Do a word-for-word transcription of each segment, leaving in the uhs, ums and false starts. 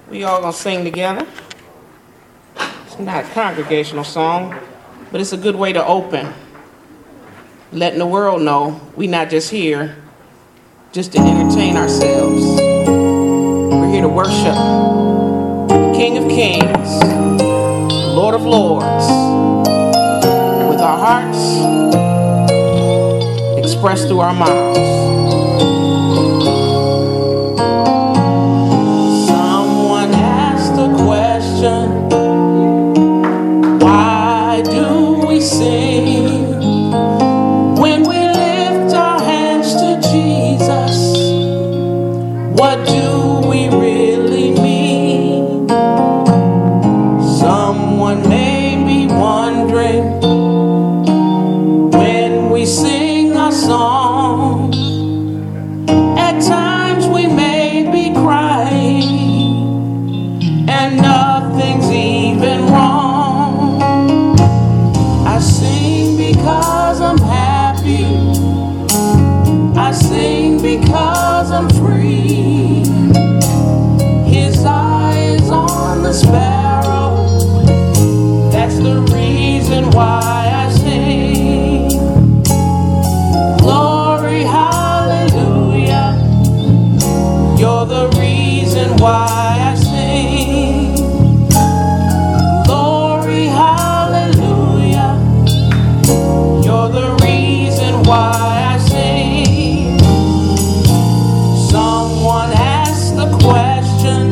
We all gonna sing together. It's not a congregational song, but it's a good way to open. Letting the world know we not just here just to entertain ourselves. We're here to worship the King of Kings, the Lord of Lords, with our hearts expressed through our mouths. Someone asked the question, why do we sing when we lift our hands to Jesus? What do we really mean? Someone may be wondering when we sing a song. At times we may be crying and nothing's even wrong. I sing because I'm happy. I sing because I'm free. His eye is on the sparrow. That's the reason why I sing. Glory, hallelujah. You're the reason why I sing. Glory, hallelujah. You're the reason why I sing. Someone asked the question,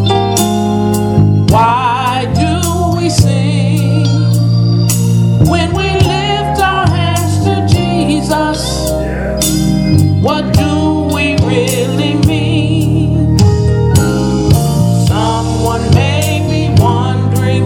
why do we sing when we lift our hands to Jesus? What do we really mean? Someone may be wondering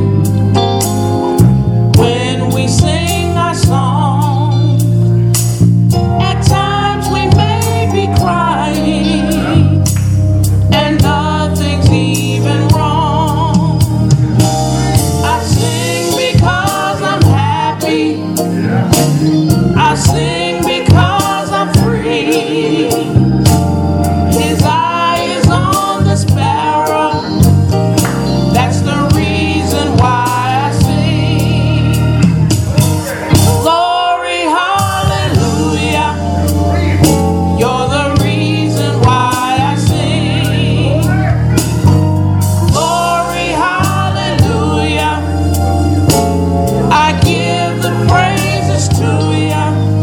when we sing our song. At times we may be crying and nothing's even wrong. I sing because I'm happy. I sing because I'm free. His eye is on the sparrow. That's the reason why I sing. Glory, hallelujah. You're the reason why I sing. Glory, hallelujah. I give the praises to you.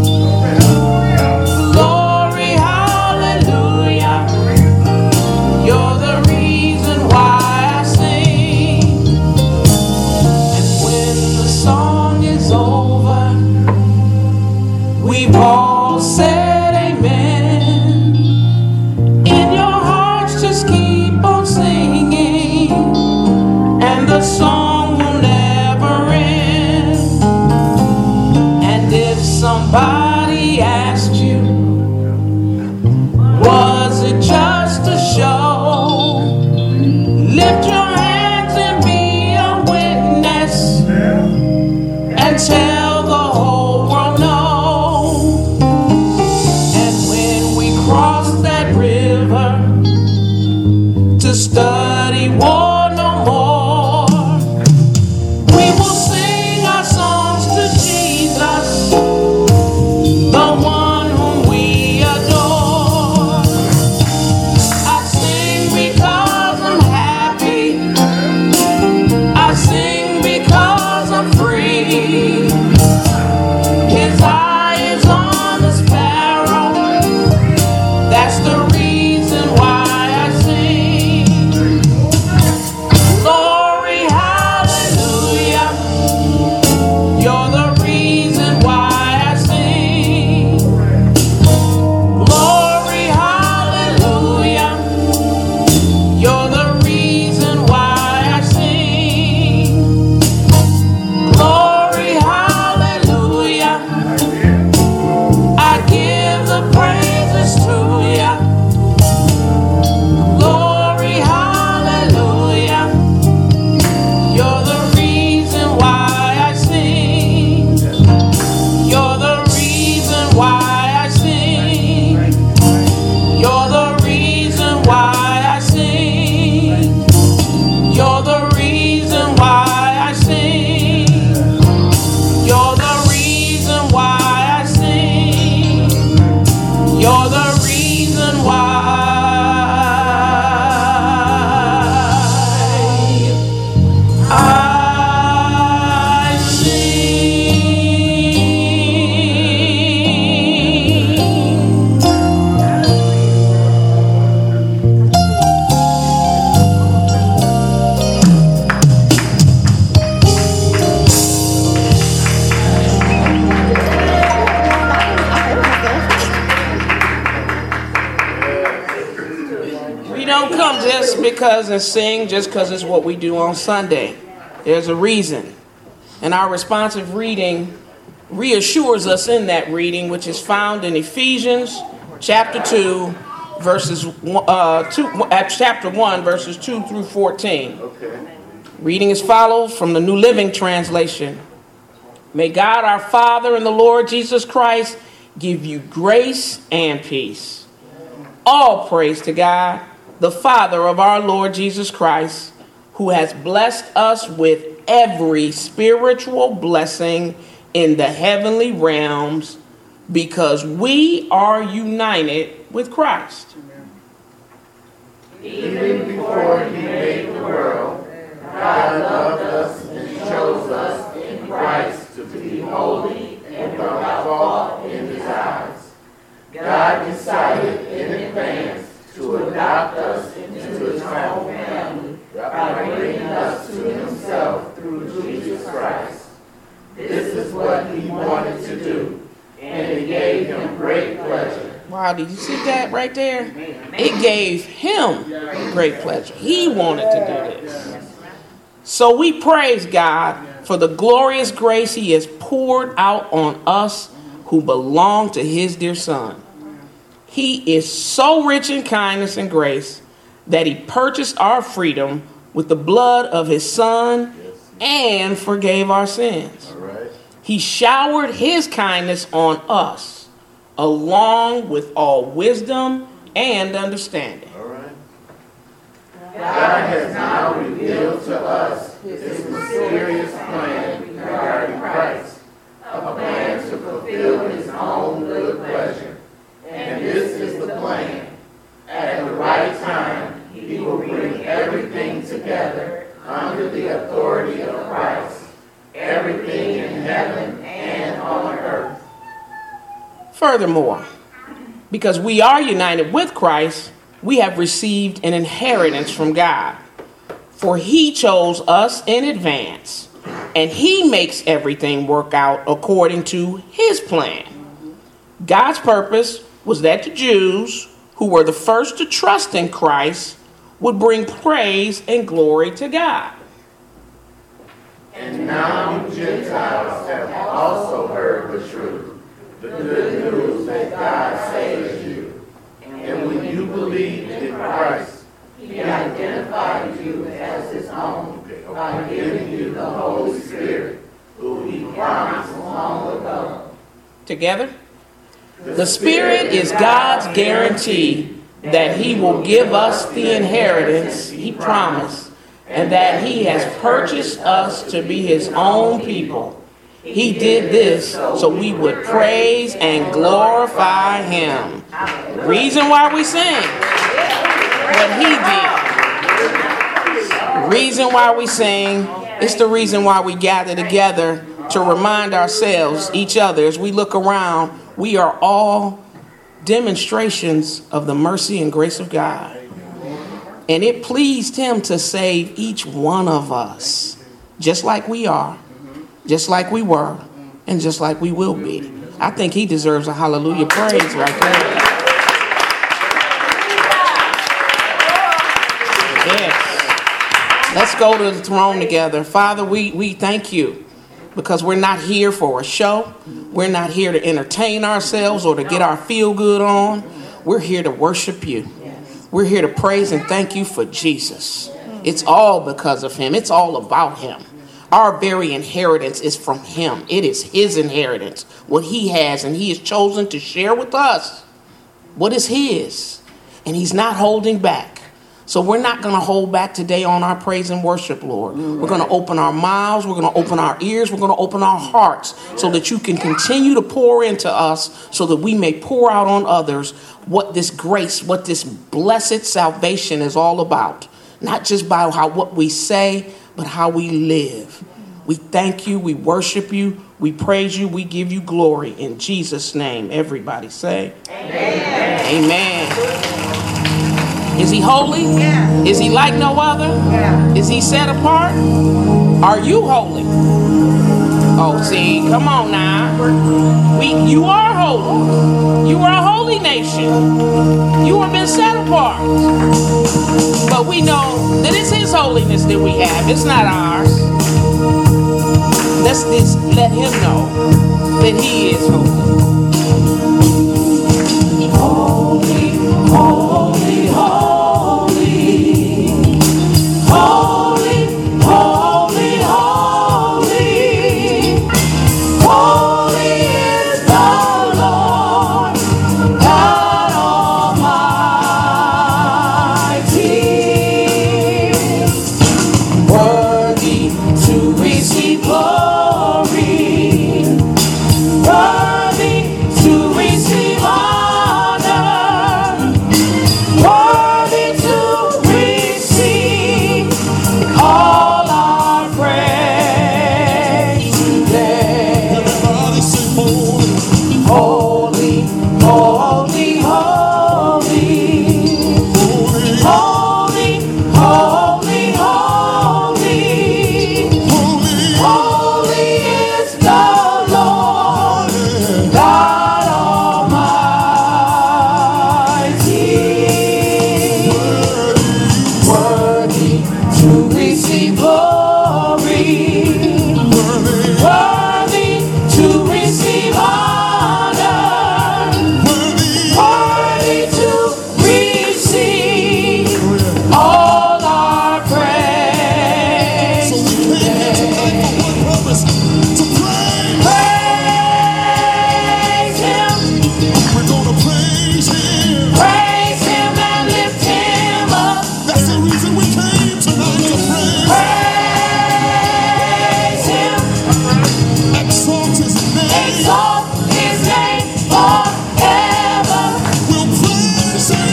Glory, hallelujah. You're the reason why I sing. And when the song is over, we've all said amen. In your hearts, just keep on singing, and the song will never end. And if somebody asked you, was it just a show? Lift your hands and be a witness and tell the whole world no. And when we cross that river to study war no more, we will sing our songs to Jesus, the one whom we adore. I sing because I'm happy. I sing because I'm free. His eye is on the sparrow. That's the reason why I sing. reason why I sing. We don't come just because and sing just because it's what we do on Sunday. There's a reason. And our responsive reading reassures us in that reading, which is found in Ephesians chapter two, verses uh, two, uh, chapter one, verses two through fourteen. Okay. Reading as follows from the New Living Translation. May God our Father and the Lord Jesus Christ give you grace and peace. All praise to God, the Father of our Lord Jesus Christ, who has blessed us with every spiritual blessing in the heavenly realms because we are united with Christ. Even before he made the world, God loved us and chose us in Christ to be holy and without fault in his eyes. God decided in advance to adopt us into his own family by bringing us to himself through Jesus Christ. This is what he wanted to do, and it gave him great pleasure. Wow, did you see that right there? It gave him great pleasure. He wanted to do this. So we praise God for the glorious grace he has poured out on us who belong to his dear Son. He is so rich in kindness and grace that he purchased our freedom with the blood of his Son and forgave our sins. All right. He showered his kindness on us, along with all wisdom and understanding. All right. God has now revealed to us his mysterious plan regarding Christ, a plan to fulfill his own good pleasure. And this is the plan. At the right time, he will bring everything together under the authority of Christ, everything in heaven and on earth. Furthermore, because we are united with Christ, we have received an inheritance from God. For he chose us in advance, and he makes everything work out according to his plan. God's purpose was that the Jews, who were the first to trust in Christ, would bring praise and glory to God. And now you Gentiles have also heard the truth, the good news that God saves you. And when you believed in Christ, he identified you as his own by giving you the Holy Spirit, who he promised long ago. Together? The Spirit is God's guarantee that he will give us the inheritance he promised, and that he has purchased us to be his own people. He did this so we would praise and glorify him. Reason why we sing, what he did. Reason why we sing, it's the reason why we gather together to remind ourselves, each other, as we look around, we are all demonstrations of the mercy and grace of God. And it pleased him to save each one of us, just like we are, just like we were, and just like we will be. I think he deserves a hallelujah praise right there. Yes. Let's go to the throne together. Father, we, we thank you. Because we're not here for a show. We're not here to entertain ourselves or to get our feel good on. We're here to worship you. We're here to praise and thank you for Jesus. It's all because of him. It's all about him. Our very inheritance is from him. It is his inheritance, what he has, and he has chosen to share with us what is his. And he's not holding back. So we're not going to hold back today on our praise and worship, Lord. We're going to open our mouths. We're going to open our ears. We're going to open our hearts so that you can continue to pour into us so that we may pour out on others what this grace, what this blessed salvation is all about. Not just by how what we say, but how we live. We thank you. We worship you. We praise you. We give you glory. In Jesus' name, everybody say, Amen. Amen. Is he holy? Yeah. Is he like no other? Yeah. Is he set apart? Are you holy? Oh, see, come on now. We, you are holy. You are a holy nation. You have been set apart. But we know that it's his holiness that we have. It's not ours. Let's just let him know that he is holy. Holy, holy, holy. Holy, holy, holy, holy is the Lord God Almighty, worthy to receive glory, worthy to receive honor, worthy to receive all our praise today. Everybody sing holy, holy, holy, holy, holy, holy, holy, holy, holy is the Lord God Almighty, worthy to receive glory, worthy to receive honor, worthy to receive all our praise. So we came here tonight for one purpose, to praise. Praise him. We're gonna praise him. Praise him and lift him up. That's the reason we came tonight, to praise. Praise him. Exalt his name. Exalt his name forever. We'll praise him.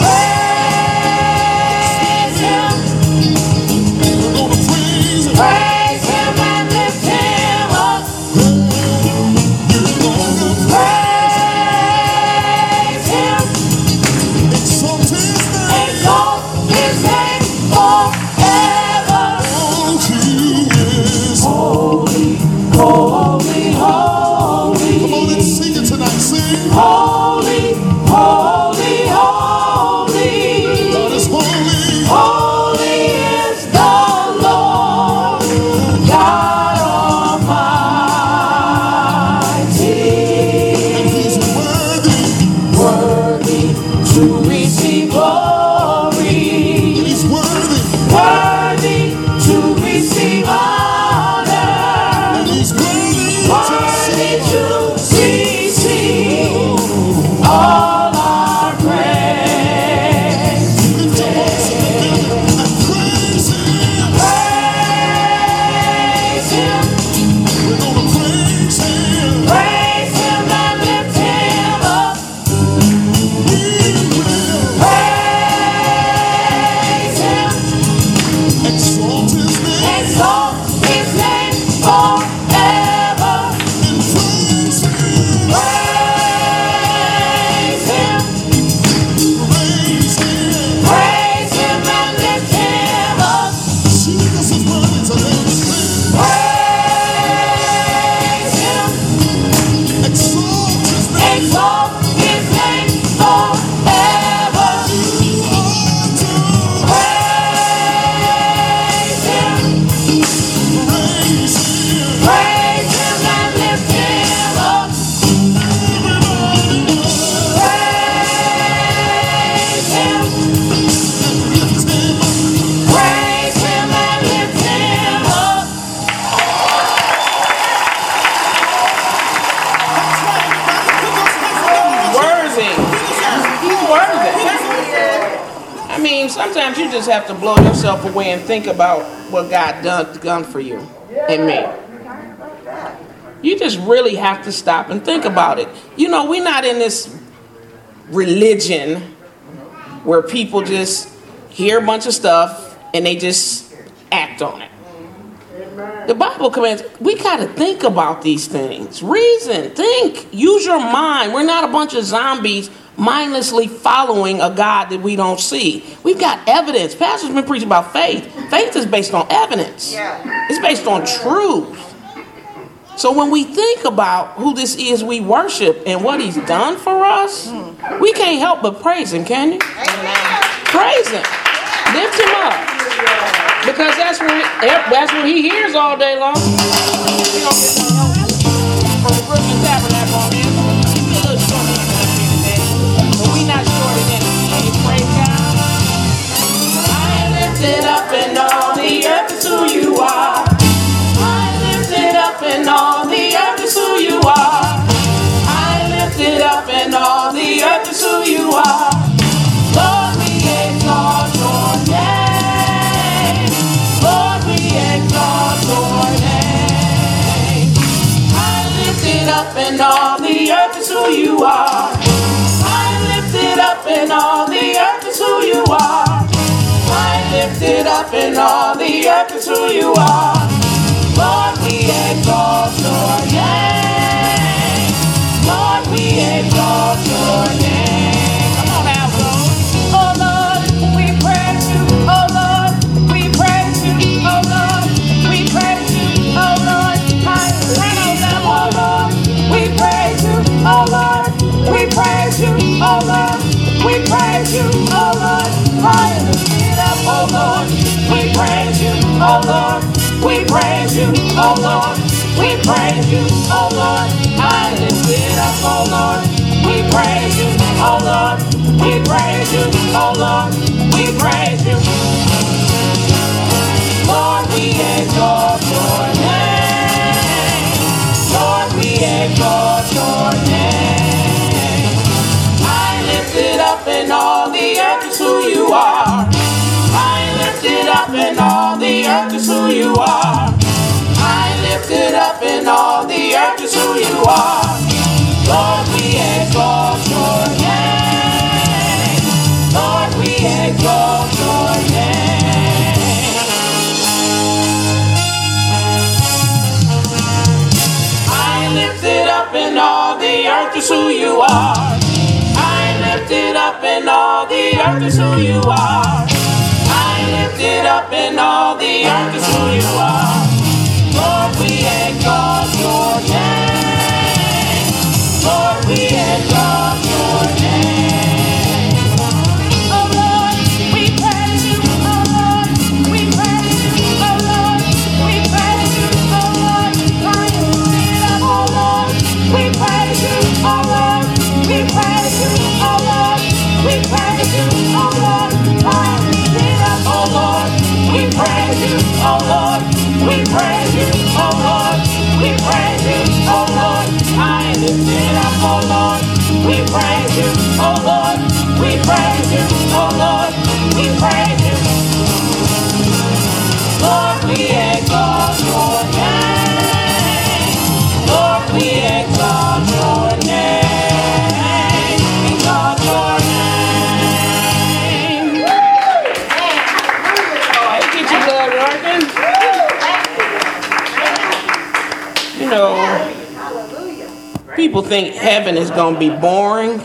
Praise him. We're gonna praise him. Praise him and lift him up. We're gonna praise him. Exalt his name. Exalt his name forever. Oh, he is holy, holy, holy. Come on and sing it tonight. Sing. Holy, holy, holy. God is holy. Holy is the Lord God Almighty. And he's worthy, worthy to receive glory. He's worthy, worthy to receive honor. And he's worthy, worthy to receive all our praise. Lift your voice in the building and praise him. Praise him. We're gonna praise him. Praise him and lift him up. We will praise mean, sometimes you just have to blow yourself away and think about what God done, done for you and me. You just really have to stop and think about it. You know, we're not in this religion where people just hear a bunch of stuff and they just act on it. The Bible commands, we got to think about these things. Reason, think, use your mind. We're not a bunch of zombies mindlessly following a God that we don't see. We've got evidence. Pastor's been preaching about faith. Faith is based on evidence. It's based on truth. So when we think about who this is we worship and what he's done for us, we can't help but praise him, can you? Amen. Praise him. Lift him up. Because that's what, that's what he hears all day long. We don't get no help from the Brooklyn Tabernacle on this. He's a little short in energy today. But we not short in energy. Praise God. I am lifted up and all the earth is who you are. I am lifted up and all the earth is who you are. I am lifted up and all the earth is who you are. Lord, we exalt your name. Lord, we exalt your name. I lifted up and all the earth is who you are. I lifted up and all the earth is who you are. I lifted up and all the earth is who you are. Lord, we exalt your name. Lord, we exalt your name. Come on now, Lord. Oh Lord, we praise you. Oh Lord, we praise you. Oh Lord, we praise you. Oh Lord, I praise them. Oh Lord, we praise you. Oh Lord, we praise you. Oh Lord, we praise you. Oh Lord, I lift it up. Oh Lord, we praise you. Oh Lord, we praise you. Oh Lord, we praise you. Oh Lord, I lift it up. Oh Lord, we praise you. Oh Lord, we praise you. Oh Lord, we praise you. Lord, we exalt your name. Lord, we exalt your name. I lift it up and all the earth is who you are. I lift it up and all the earth is who you are. I lift it up and all the earth is who you are. Lord, we exalt your name. Lord, we exalt your name. I lift it up and all the earth is who you are. I lift it up and all the earth is who you are. I lift it up and all the earth is who you are. Lord, we exalt your name. Lord, we exalt your name. Oh Lord, we praise you. Oh Lord, we praise you. Oh Lord, we praise you. Oh Lord, I lift it up. Oh Lord, we praise you. Oh Lord, we praise you. Oh Lord, we praise you. Oh Lord, I lift it up. Oh Lord, we praise you. Oh Lord, we praise you. Oh Lord, we praise you. Oh Lord, I lift it up. Oh Lord, we praise you. Oh Lord, we praise you. Oh Lord, we praise you. Lord, we exalt your name. Lord, we exalt your name. Exalt your name. Oh, get your blood working. You know, people think heaven is going to be boring.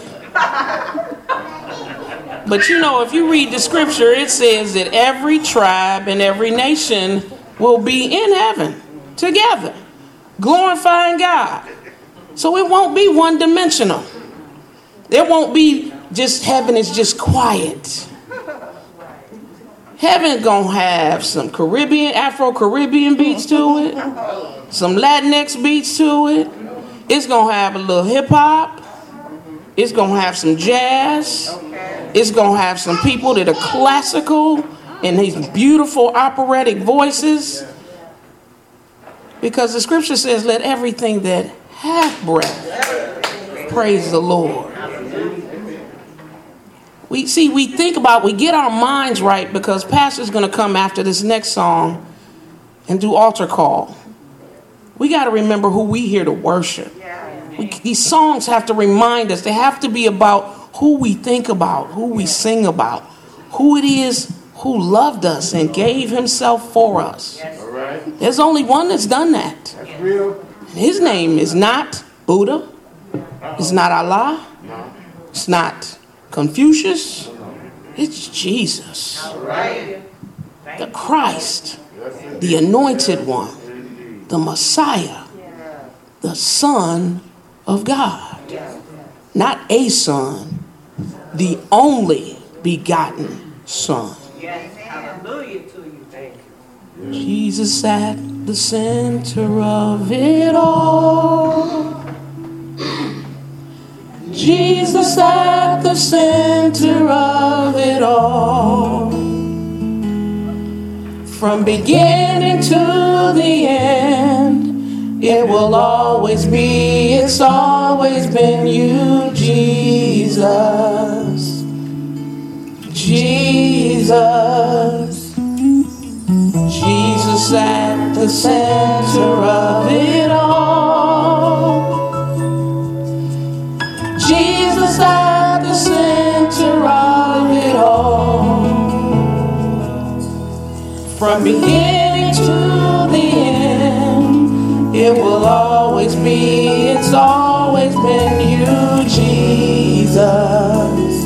But you know, if you read the scripture, it says that every tribe and every nation will be in heaven together, glorifying God. So it won't be one dimensional. It won't be just heaven is just quiet. Heaven gonna have some Caribbean, Afro-Caribbean beats to it, some Latinx beats to it. It's gonna have a little hip hop. It's gonna have some jazz. It's gonna have some people that are classical and these beautiful operatic voices. Because the scripture says, let everything that hath breath praise the Lord. We see, we think about, we get our minds right because Pastor's going to come after this next song and do altar call. We got to remember who we here to worship. We, these songs have to remind us. They have to be about who we think about, who we sing about, who it is who loved us and gave himself for us. All right. There's only one that's done that. That's real. And his name is not Buddha. It's not Allah. No. It's not Confucius. It's Jesus. All right. The Christ. Yes, indeed. The anointed one. Indeed. The Messiah. The Son of God. Not a son. The only begotten Son. Yes, hallelujah to you. Thank you. Jesus at the center of it all. Jesus at the center of it all. From beginning to the end, it will always be, it's always been you, Jesus. Jesus. Jesus at the center of it all. Jesus at the center of it all. From beginning to the end, it will always be, it's always been you, Jesus.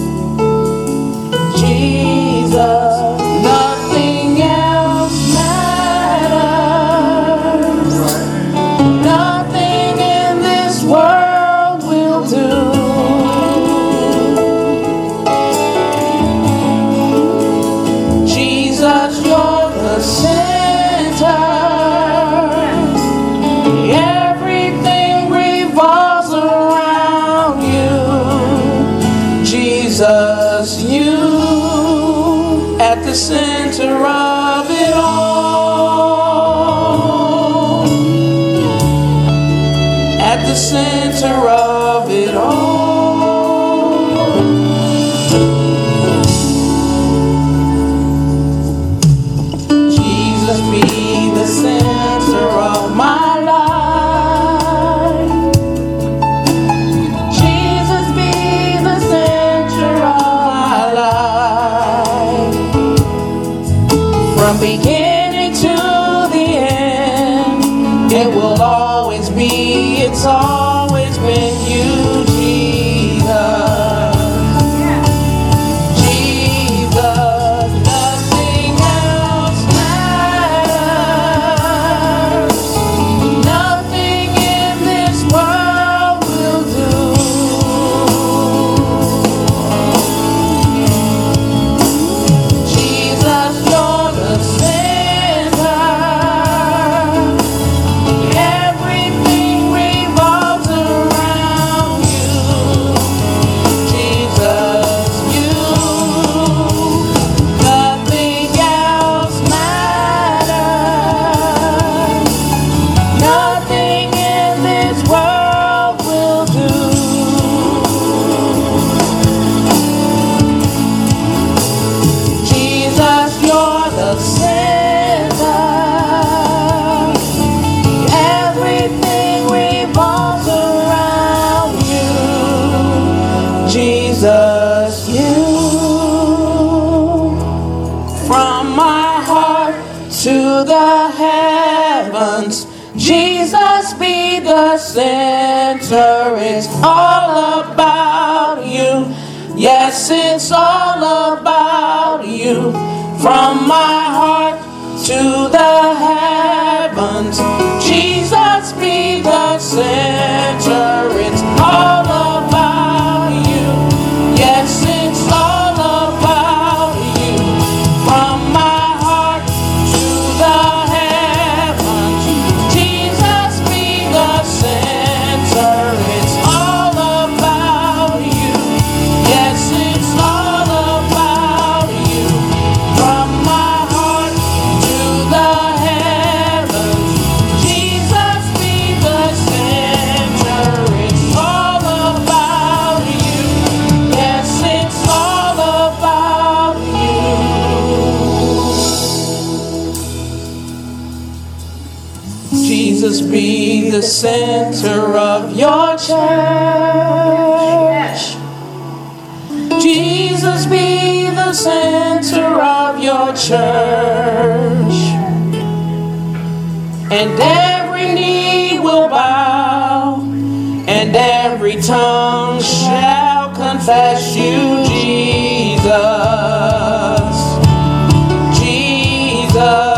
Jesus. Nothing else matters. Nothing in this world will do. Jesus, you're the center. Everything revolves around you. Jesus, you at the center of it all. At the center of it all. Jesus be the center of my life. Jesus be the center of my life. From beginning to the end, it will always be, it's always been you, Jesus. Jesus, nothing else matters. Nothing in this world will do. Jesus, you're the center. Everything revolves around you. Jesus, you. Nothing else matters. Nothing in this world will do. Jesus, you're the center. Everything revolves around you. Jesus, you. From my heart to the heavens, Jesus be the center. It's all about you. Yes, it's all about you. From my heart to the heavens, Jesus be the center. It's all about you. Yes, it's all about you. From my heart to the heavens, Jesus be the center. It's all about you. Yes, it's all about you. From my heart to the heavens, Jesus be the center. Jesus be the center of your church. Jesus be the center of your church. And every knee will bow, and every tongue shall confess you, Jesus. Jesus.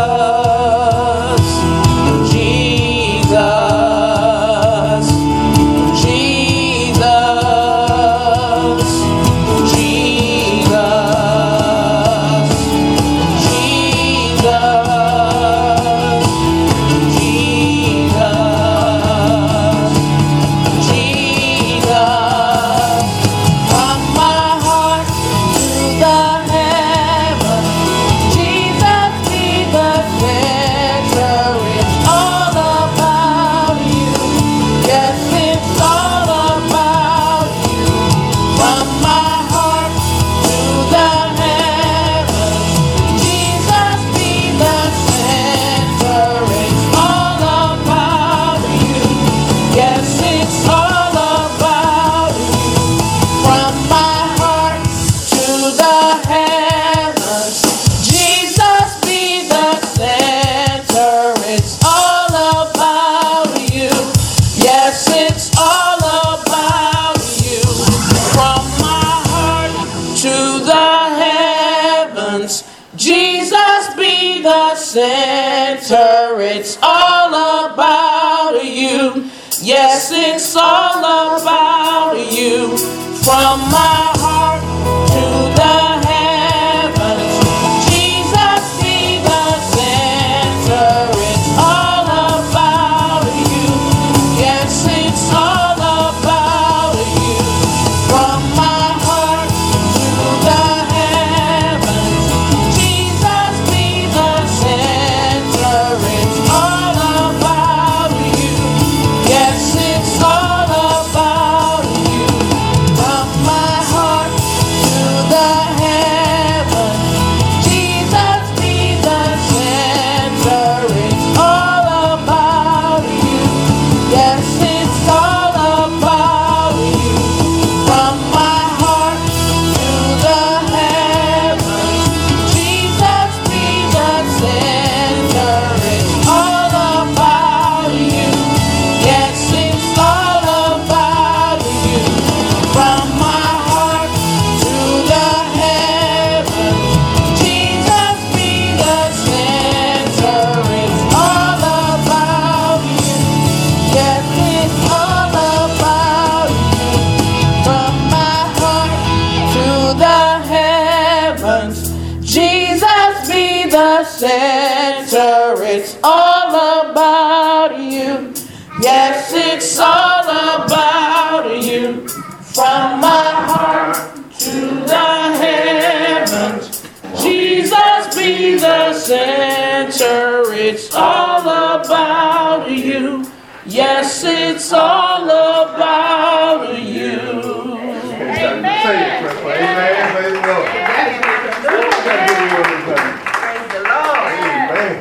Center, it's all about you. Yes, it's all about you. From my heart to the heavens, Jesus be the center. It's all about you. Yes, it's all about you. From my heart to the heavens, Jesus be the center. It's all about you. Yes, it's all about you. From my heart to the heavens, Jesus be the center. It's all about you. Yes, it's all about you. From my heart to the heavens, Jesus be the center. It's all about you. Yes, it's all about you. From my heart to the heavens, Jesus be the center. It's all about you. Yes, it's all about you. From my heart to the heavens, Jesus be the center. It's all about you. Yes, it's all about you. From my heart to the heavens, Jesus be the center. It's all about you. Yes, it's all about you. Amen. Amen. Praise the Lord. Praise the Lord. Amen.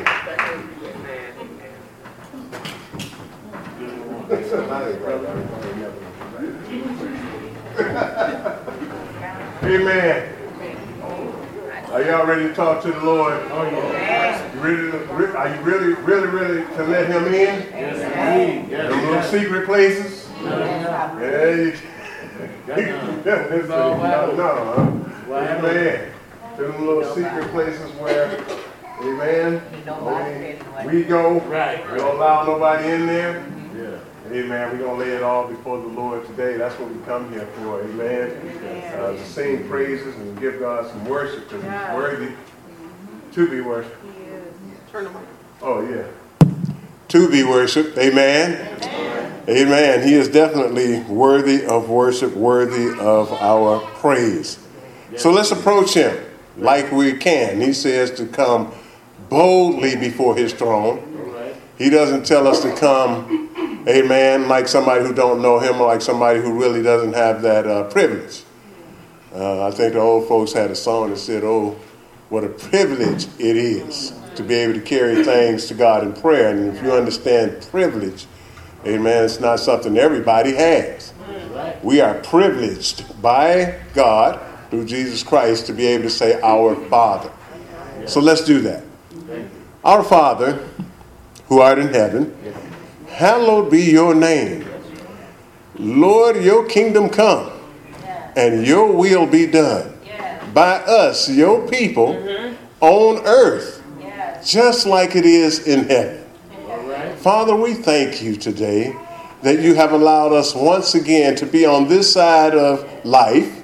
Amen. Are y'all ready to talk to the Lord? Oh, yeah. You ready to, re- are you really, really, really to let him in? Yes, Yes. Them little secret places? Yeah, you no, no, huh? Amen. To them little secret places where, amen, we, we go. Right. We don't allow nobody in there. Amen. We're going to lay it all before the Lord today. That's what we come here for. Amen. Uh, to sing praises and give God some worship because he's worthy to be worshiped. Turn them on. Oh, yeah. To be worshiped. Amen. Amen. Amen. He is definitely worthy of worship, worthy of our praise. So let's approach him like we can. He says to come boldly before his throne. He doesn't tell us to come, amen, like somebody who don't know him or like somebody who really doesn't have that uh, privilege. Uh, I think the old folks had a song that said, oh, what a privilege it is to be able to carry things to God in prayer. And if you understand privilege, amen, it's not something everybody has. We are privileged by God through Jesus Christ to be able to say, our Father. So let's do that. Our Father, who art in heaven, hallowed be your name. Lord, your kingdom come, and your will be done by us, your people, on earth, just like it is in heaven. Father, we thank you today that you have allowed us once again to be on this side of life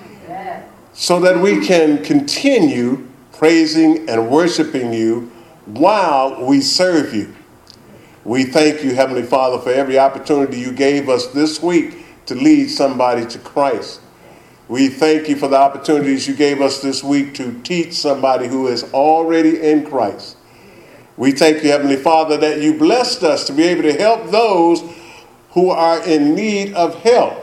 so that we can continue praising and worshiping you while we serve you. We thank you, Heavenly Father, for every opportunity you gave us this week to lead somebody to Christ. We thank you for the opportunities you gave us this week to teach somebody who is already in Christ. We thank you, Heavenly Father, that you blessed us to be able to help those who are in need of help,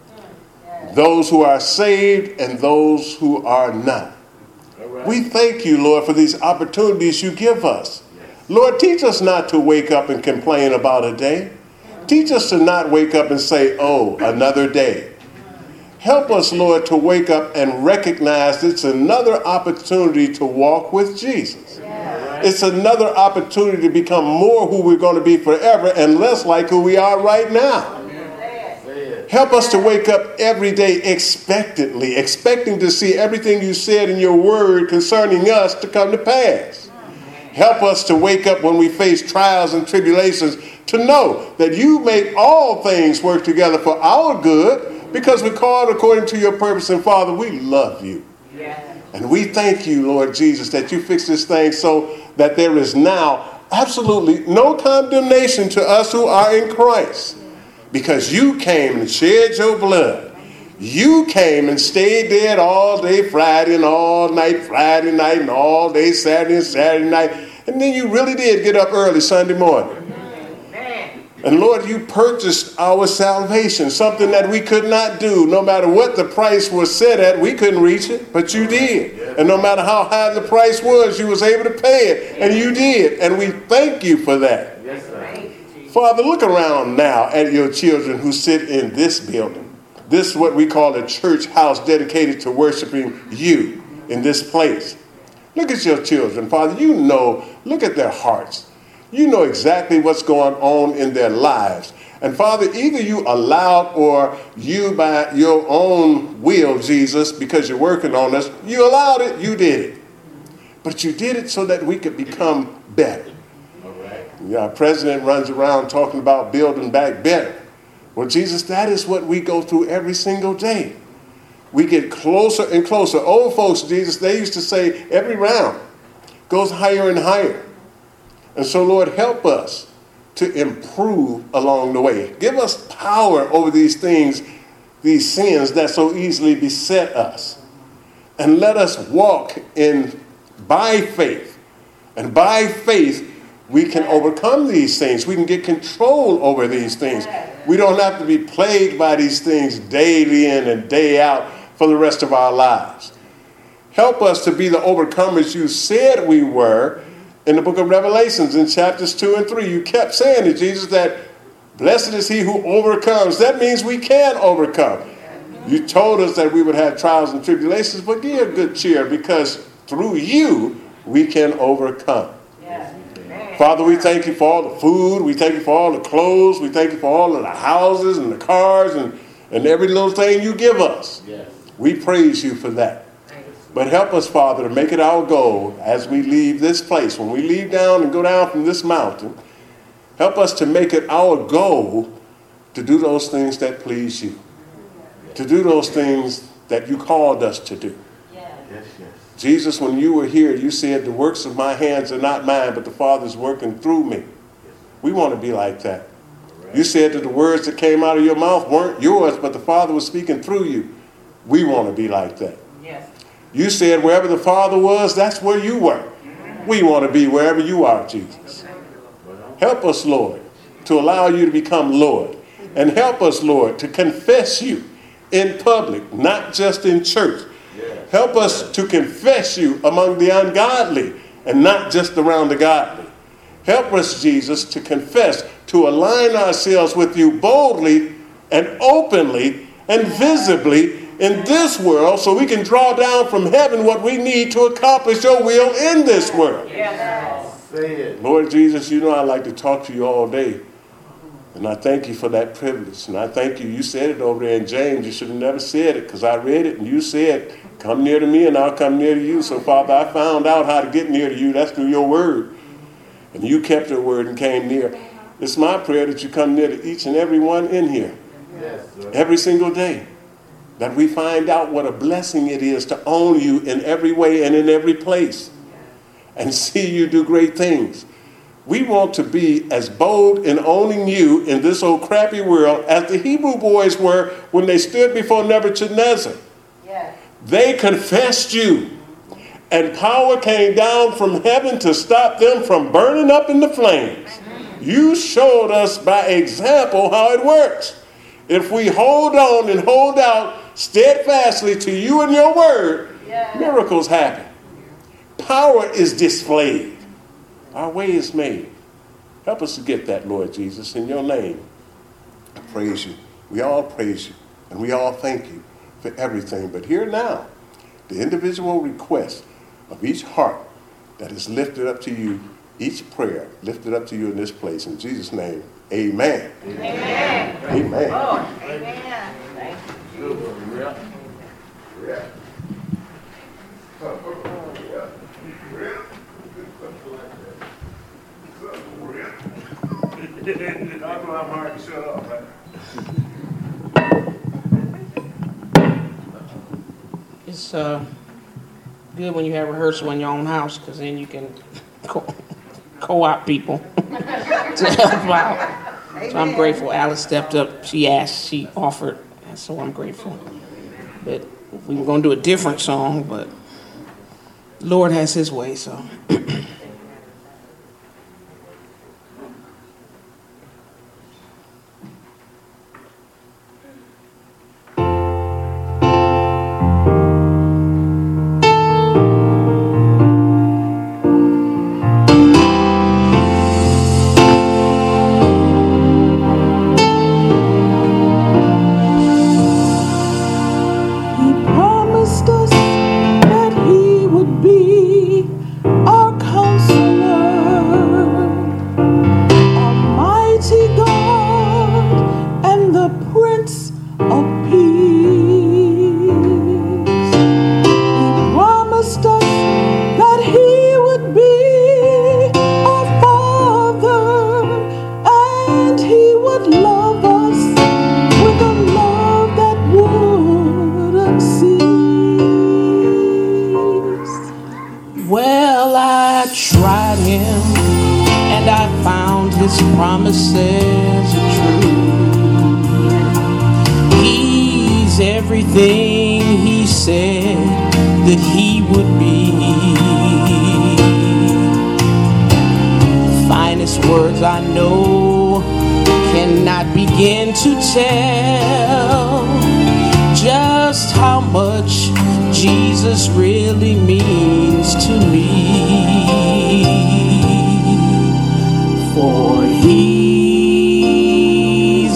those who are saved and those who are not. We thank you, Lord, for these opportunities you give us. Lord, teach us not to wake up and complain about a day. Teach us to not wake up and say, oh, another day. Help us, Lord, to wake up and recognize it's another opportunity to walk with Jesus. It's another opportunity to become more who we're going to be forever and less like who we are right now. Help us to wake up every day expectantly, expecting to see everything you said in your word concerning us to come to pass. Help us to wake up when we face trials and tribulations to know that you make all things work together for our good because we're called according to your purpose. And Father, we love you. And we thank you, Lord Jesus, that you fix this thing so that there is now absolutely no condemnation to us who are in Christ. Because you came and shed your blood. You came and stayed dead all day Friday and all night Friday night and all day Saturday and Saturday night. And then you really did get up early Sunday morning. And Lord, you purchased our salvation, something that we could not do. No matter what the price was set at, we couldn't reach it, but you did. And no matter how high the price was, you was able to pay it, and you did. And we thank you for that. Father, look around now at your children who sit in this building. This is what we call a church house dedicated to worshiping you in this place. Look at your children, Father. You know, look at their hearts. You know exactly what's going on in their lives. And Father, either you allowed or you by your own will, Jesus, because you're working on us, you allowed it, you did it. But you did it so that we could become better. Yeah, our president runs around talking about building back better. Well, Jesus, that is what we go through every single day. We get closer and closer. Old folks, Jesus, they used to say every round goes higher and higher. And so, Lord, help us to improve along the way. Give us power over these things, these sins that so easily beset us. And let us walk in by faith. And by faith, we can overcome these things. We can get control over these things. We don't have to be plagued by these things daily in and day out for the rest of our lives. Help us to be the overcomers you said we were in the book of Revelations in chapters two and three. You kept saying to Jesus that blessed is he who overcomes. That means we can overcome. You told us that we would have trials and tribulations, but give good cheer because through you we can overcome. Father, we thank you for all the food. We thank you for all the clothes. We thank you for all of the houses and the cars and, and every little thing you give us. Yes. We praise you for that. But help us, Father, to make it our goal as we leave this place. When we leave down and go down from this mountain, help us to make it our goal to do those things that please you. To do those things that you called us to do. Yes, yes. Jesus, when you were here, you said the works of my hands are not mine, but the Father's working through me. We want to be like that. You said that the words that came out of your mouth weren't yours, but the Father was speaking through you. We want to be like that. Yes. You said wherever the Father was, that's where you were. We want to be wherever you are, Jesus. Help us, Lord, to allow you to become Lord. And help us, Lord, to confess you in public, not just in church. Help us to confess you among the ungodly and not just around the godly. Help us, Jesus, to confess, to align ourselves with you boldly and openly and visibly in this world so we can draw down from heaven what we need to accomplish your will in this world. Yes. Say it. Lord Jesus, you know I like to talk to you all day. And I thank you for that privilege. And I thank you. You said it over there in James. You should have never said it because I read it and you said, come near to me and I'll come near to you. So, Father, I found out how to get near to you. That's through your word. And you kept your word and came near. It's my prayer that you come near to each and every one in here. Yes, sir. Every single day. That we find out what a blessing it is to own you in every way and in every place. And see you do great things. We want to be as bold in owning you in this old crappy world as the Hebrew boys were when they stood before Nebuchadnezzar. Yes. They confessed you. And power came down from heaven to stop them from burning up in the flames. You showed us by example how it works. If we hold on and hold out steadfastly to you and your word, Yeah. miracles happen. Power is displayed. Our way is made. Help us to get that, Lord Jesus, in your name. I praise you. We all praise you. And we all thank you for everything. But here now, the individual request of each heart that is lifted up to you, each prayer lifted up to you in this place. In Jesus' name, amen. Amen. Amen. Lord. Amen. Thank you. Good one, Rep. Rep. God know I'm hard to shut up, right? It's uh, good when you have rehearsal in your own house because then you can co- co-op people to help out. So I'm grateful. Alice stepped up. She asked. She offered. And so I'm grateful. But we were going to do a different song, but the Lord has his way, so. Promises are true. He's everything he said that he would be. The finest words I know cannot begin to tell just how much Jesus really means to me. For he's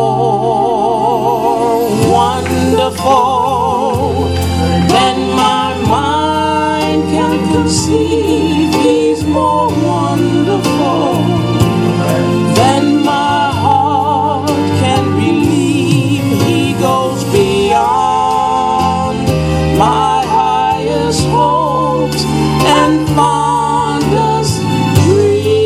more wonderful than my mind can conceive. He's more wonderful than my heart can believe. He goes beyond my highest hopes and fondest dreams.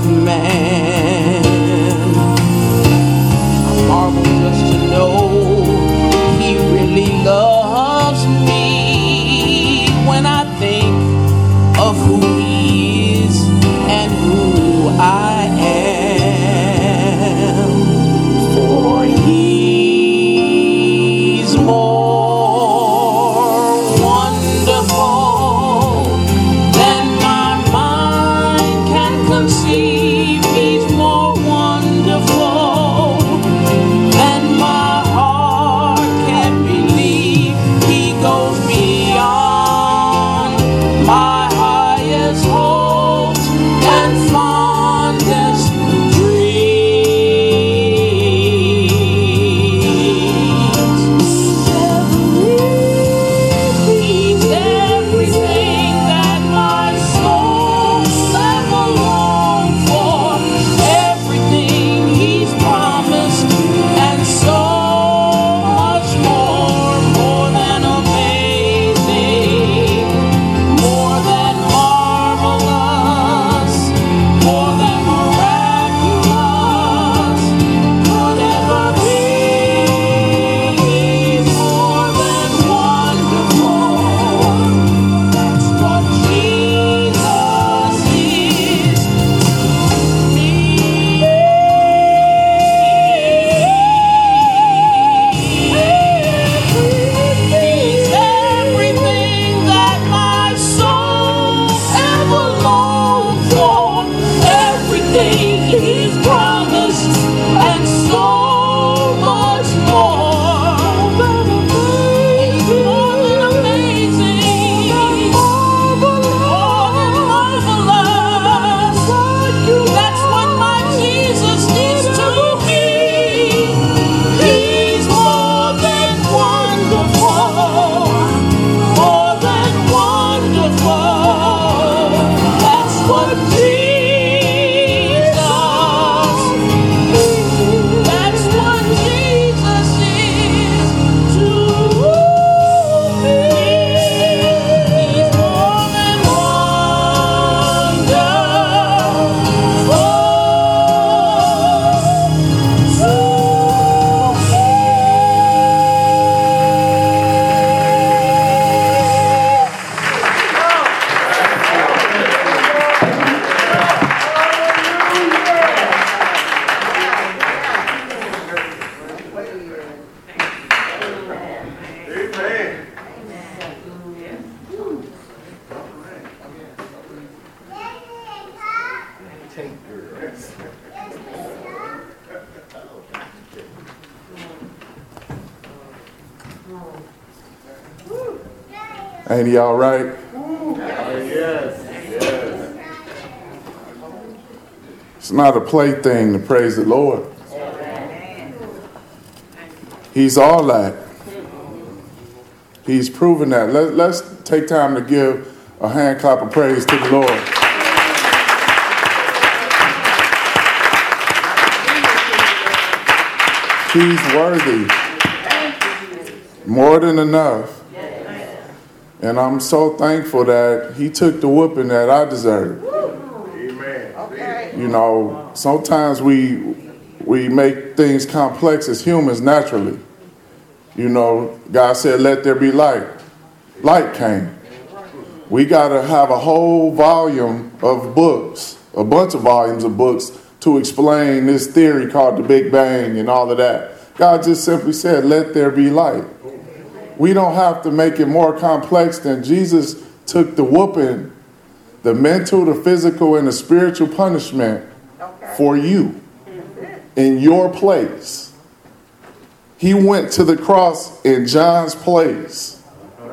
of man. I marvel just to know he really loves me when I think of who he is and who I am. For he's more wonderful than my mind can conceive. He's more wonderful than my heart can believe. He goes beyond my highest hopes and fondest dreams. He's everything that my soul ever longed for, everything he's promised, and so much more, more than amazing, more than marvelous, more than miraculous, could ever be. He's more than wonderful. That's what Jesus is to me. He's everything that my soul ever longed for, everything he's promised, and so much more. He's more than amazing, more than marvelous. That's what my Jesus is to me. He's more than wonderful, more than wonderful. That's what Jesus, that's what Jesus is to me. He's more than Ain't he all right? It's not a plaything to praise the Lord. He's all that. He's proven that. Let, let's take time to give a hand clap of praise to the Lord. He's worthy. More than enough. And I'm so thankful that he took the whooping that I deserved. Amen. You know, sometimes we we make things complex as humans naturally. You know, God said, let there be light. Light came. We got to have a whole volume of books, a bunch of volumes of books to explain this theory called the Big Bang and all of that. God just simply said, let there be light. We don't have to make it more complex than Jesus took the whooping, the mental, the physical, and the spiritual punishment for you in your place. He went to the cross in John's place.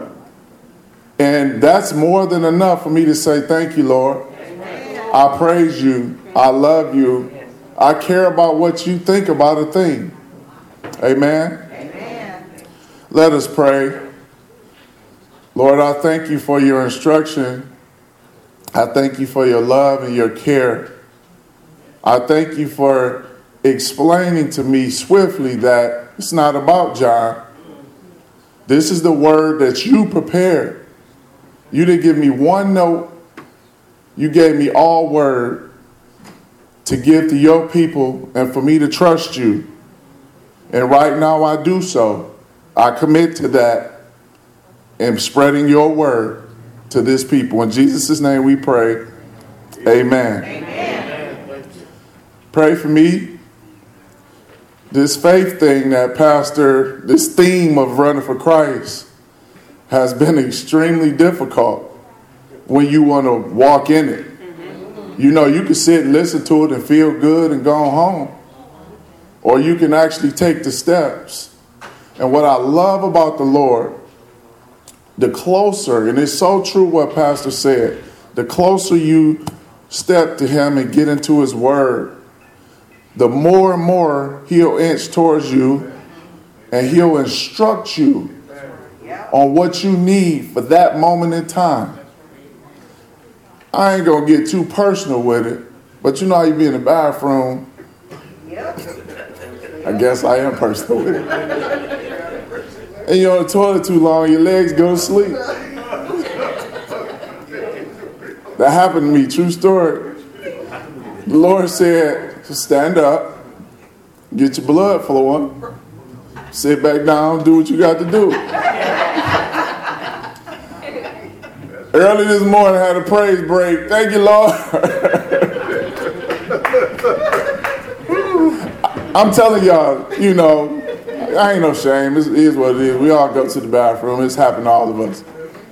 And that's more than enough for me to say, thank you, Lord. I praise you. I love you. I care about what you think about a thing. Amen. Let us pray. Lord, I thank you for your instruction. I thank you for your love and your care. I thank you for explaining to me swiftly that it's not about John. This is the word that you prepared. You didn't give me one note. You gave me all word. to give to your people and for me to trust you. And right now I do so. I commit to that and spreading your word to this people. In Jesus' name we pray. Amen. Amen. Pray for me. This faith thing that Pastor, this theme of running for Christ has been extremely difficult when you want to walk in it. You know, you can sit and listen to it and feel good and go home. Or you can actually take the steps. And what I love about the Lord, the closer, and it's so true what Pastor said, the closer you step to him and get into his word, the more and more he'll inch towards you and he'll instruct you on what you need for that moment in time. I ain't going to get too personal with it, but you know how you be in the bathroom. I guess I am personal with it. And you're on the toilet too long, your legs go to sleep. That happened to me, true story. The Lord said, stand up, get your blood flowing, sit back down, do what you got to do. Early this morning, I had a praise break. Thank you, Lord. I'm telling y'all, you know, I ain't no shame. It is what it is. We all go to the bathroom. It's happened to all of us.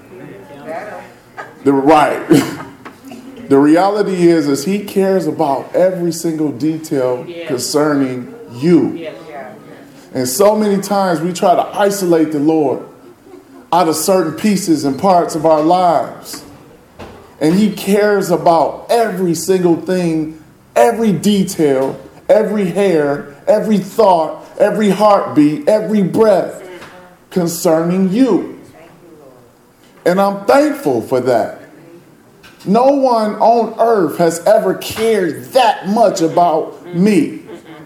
The right. The reality is, is he cares about every single detail yes. concerning you. Yes. And so many times we try to isolate the Lord out of certain pieces and parts of our lives. And he cares about every single thing, every detail, every hair, every thought, every heartbeat, every breath concerning you. And I'm thankful for that. No one on earth has ever cared that much about me.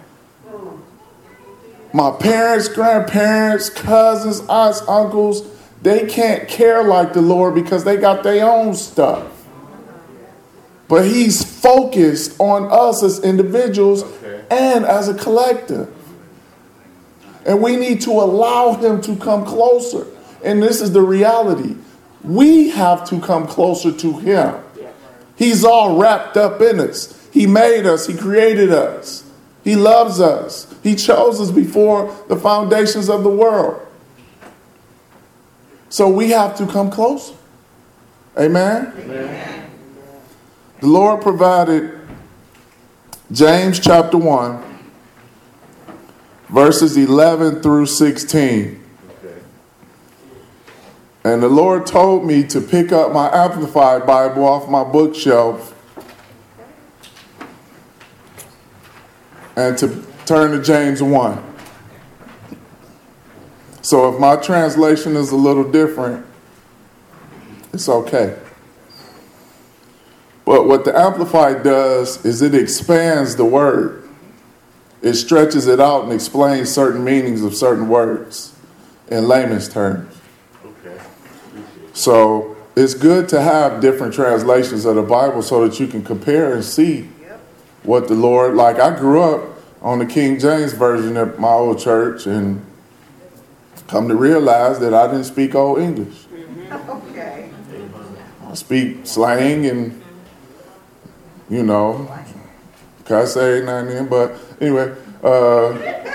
My parents, grandparents, cousins, aunts, uncles, they can't care like the Lord because they got their own stuff. But he's focused on us as individuals okay. and as a collective. And we need to allow him to come closer. And this is the reality. We have to come closer to him. He's all wrapped up in us. He made us. He created us. He loves us. He chose us before the foundations of the world. So we have to come closer. Amen? Amen. The Lord provided James chapter one, verses eleven through sixteen. Okay. And the Lord told me to pick up my Amplified Bible off my bookshelf and to turn to James one. So if my translation is a little different, it's okay. But what the Amplified does is it expands the word. It stretches it out and explains certain meanings of certain words in layman's terms. Okay. So it's good to have different translations of the Bible so that you can compare and see what the Lord, like I grew up on the King James Version at my old church and come to realize that I didn't speak Old English. Okay. I speak slang and, you know, cuss every now and then, but anyway, uh,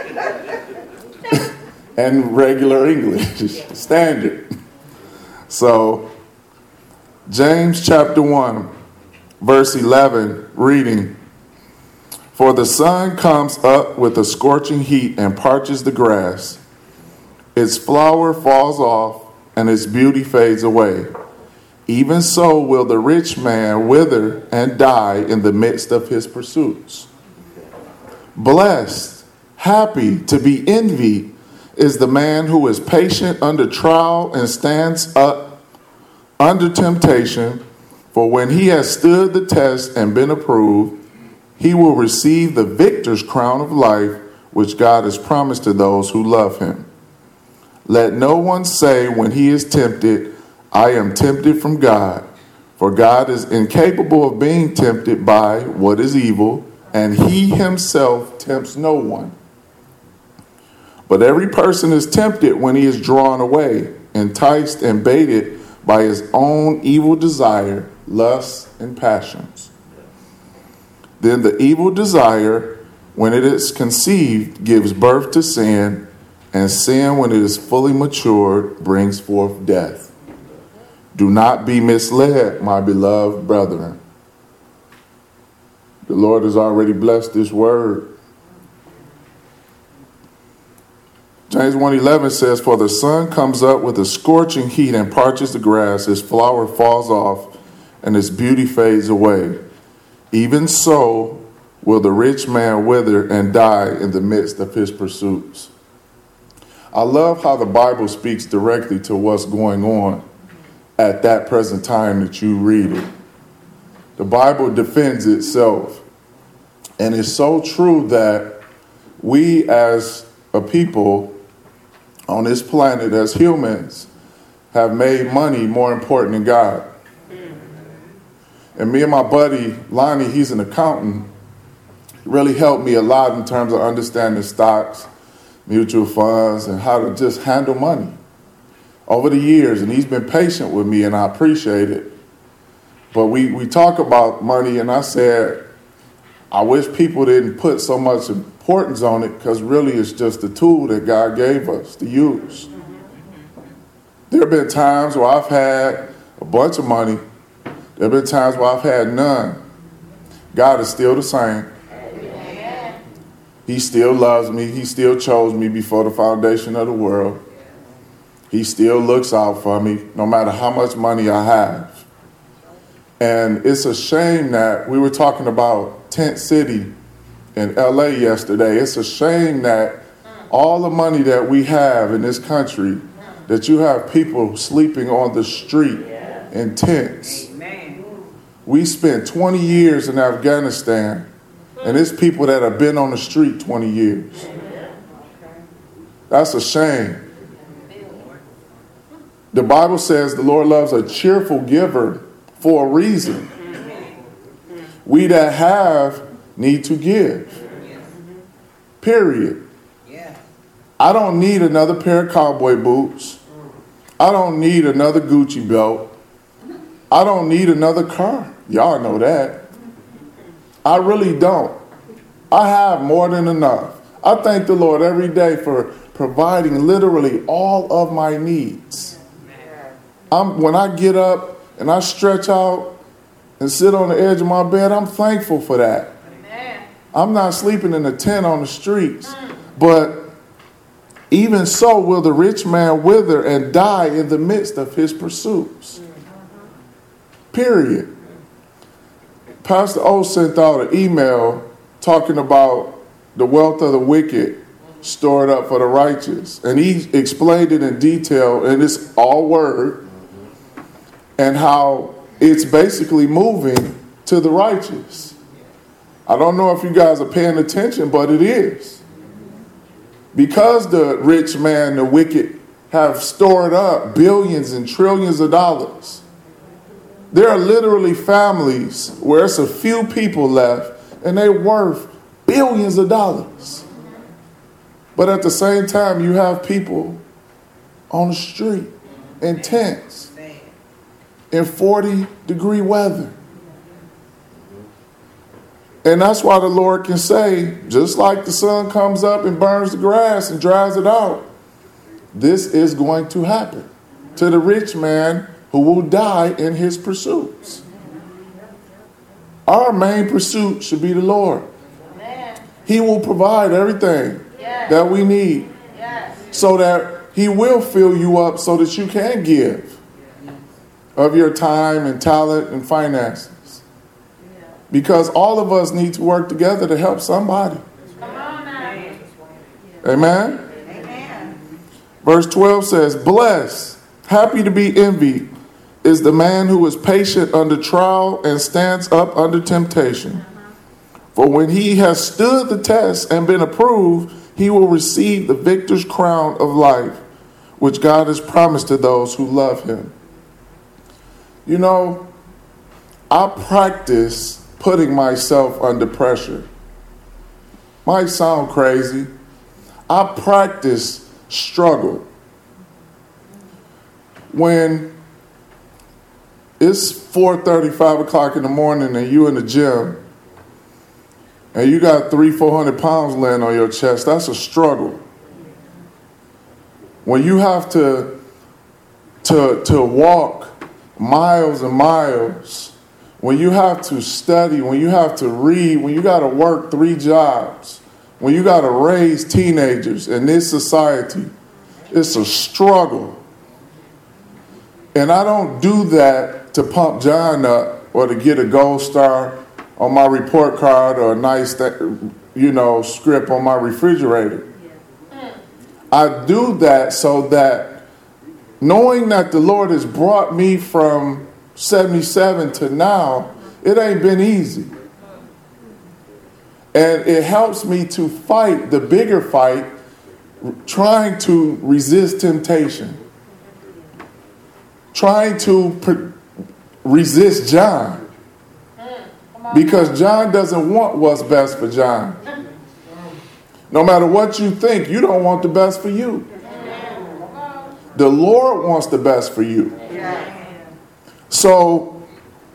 and regular English, standard. So, James chapter one, verse eleven, reading, "For the sun comes up with a scorching heat and parches the grass. Its flower falls off, and its beauty fades away. Even so will the rich man wither and die in the midst of his pursuits. Blessed, happy, to be envied is the man who is patient under trial and stands up under temptation. For when he has stood the test and been approved, he will receive the victor's crown of life, which God has promised to those who love him. Let no one say when he is tempted, I am tempted from God. For God is incapable of being tempted by what is evil, and he himself tempts no one. But every person is tempted when he is drawn away, enticed and baited by his own evil desire, lusts, and passions. Then the evil desire, when it is conceived, gives birth to sin, and sin, when it is fully matured, brings forth death. Do not be misled, my beloved brethren. The Lord has already blessed this word. James one eleven says, for the sun comes up with a scorching heat and parches the grass, its flower falls off, and its beauty fades away. Even so will the rich man wither and die in the midst of his pursuits. I love how the Bible speaks directly to what's going on at that present time that you read it. The Bible defends itself. And it's so true that we as a people on this planet, as humans, have made money more important than God. And me and my buddy, Lonnie, he's an accountant, really helped me a lot in terms of understanding stocks, mutual funds, and how to just handle money over the years. And he's been patient with me, and I appreciate it. But we, we talk about money, and I said, I wish people didn't put so much importance on it, because really it's just a tool that God gave us to use. There have been times where I've had a bunch of money. There have been times where I've had none. God is still the same. He still loves me. He still chose me before the foundation of the world. He still looks out for me, no matter how much money I have. And it's a shame that we were talking about Tent City in L A yesterday. It's a shame that all the money that we have in this country, that you have people sleeping on the street in tents. We spent twenty years in Afghanistan, and it's people that have been on the street twenty years. That's a shame. The Bible says the Lord loves a cheerful giver for a reason. We that have need to give. Period. I don't need another pair of cowboy boots. I don't need another Gucci belt. I don't need another car. Y'all know that. I really don't. I have more than enough. I thank the Lord every day for providing literally all of my needs. I'm, when I get up and I stretch out and sit on the edge of my bed, I'm thankful for that. I'm not sleeping in a tent on the streets. But even so will the rich man wither and die in the midst of his pursuits. Period. Pastor O sent out an email talking about the wealth of the wicked stored up for the righteous. And he explained it in detail, and it's all word, and how it's basically moving to the righteous. I don't know if you guys are paying attention, but it is. Because the rich man, the wicked, have stored up billions and trillions of dollars, there are literally families where it's a few people left and they're worth billions of dollars. But at the same time, you have people on the street in tents in forty degree weather. And that's why the Lord can say, just like the sun comes up and burns the grass and dries it out, this is going to happen to the rich man who will die in his pursuits. Our main pursuit should be the Lord. He will provide everything that we need so that he will fill you up so that you can give of your time and talent and finances. Because all of us need to work together to help somebody. Amen? Amen. Verse twelve says, blessed, happy to be envied, is the man who is patient under trial and stands up under temptation. For when he has stood the test and been approved, he will receive the victor's crown of life, which God has promised to those who love him. You know, I practice putting myself under pressure. Might sound crazy. I practice struggle. When it's four thirty, five o'clock in the morning and you in the gym and you got three, four hundred pounds laying on your chest, that's a struggle. When you have to, to, to walk miles and miles, when you have to study, when you have to read, when you got to work three jobs, when you got to raise teenagers in this society, it's a struggle. And I don't do that to pump John up or to get a gold star on my report card or a nice, you know, script on my refrigerator. I do that so that knowing that the Lord has brought me from seventy-seven to now, it ain't been easy. And it helps me to fight the bigger fight, trying to resist temptation. Trying to per- resist John. Because John doesn't want what's best for John. No matter what you think, you don't want the best for you. The Lord wants the best for you. So,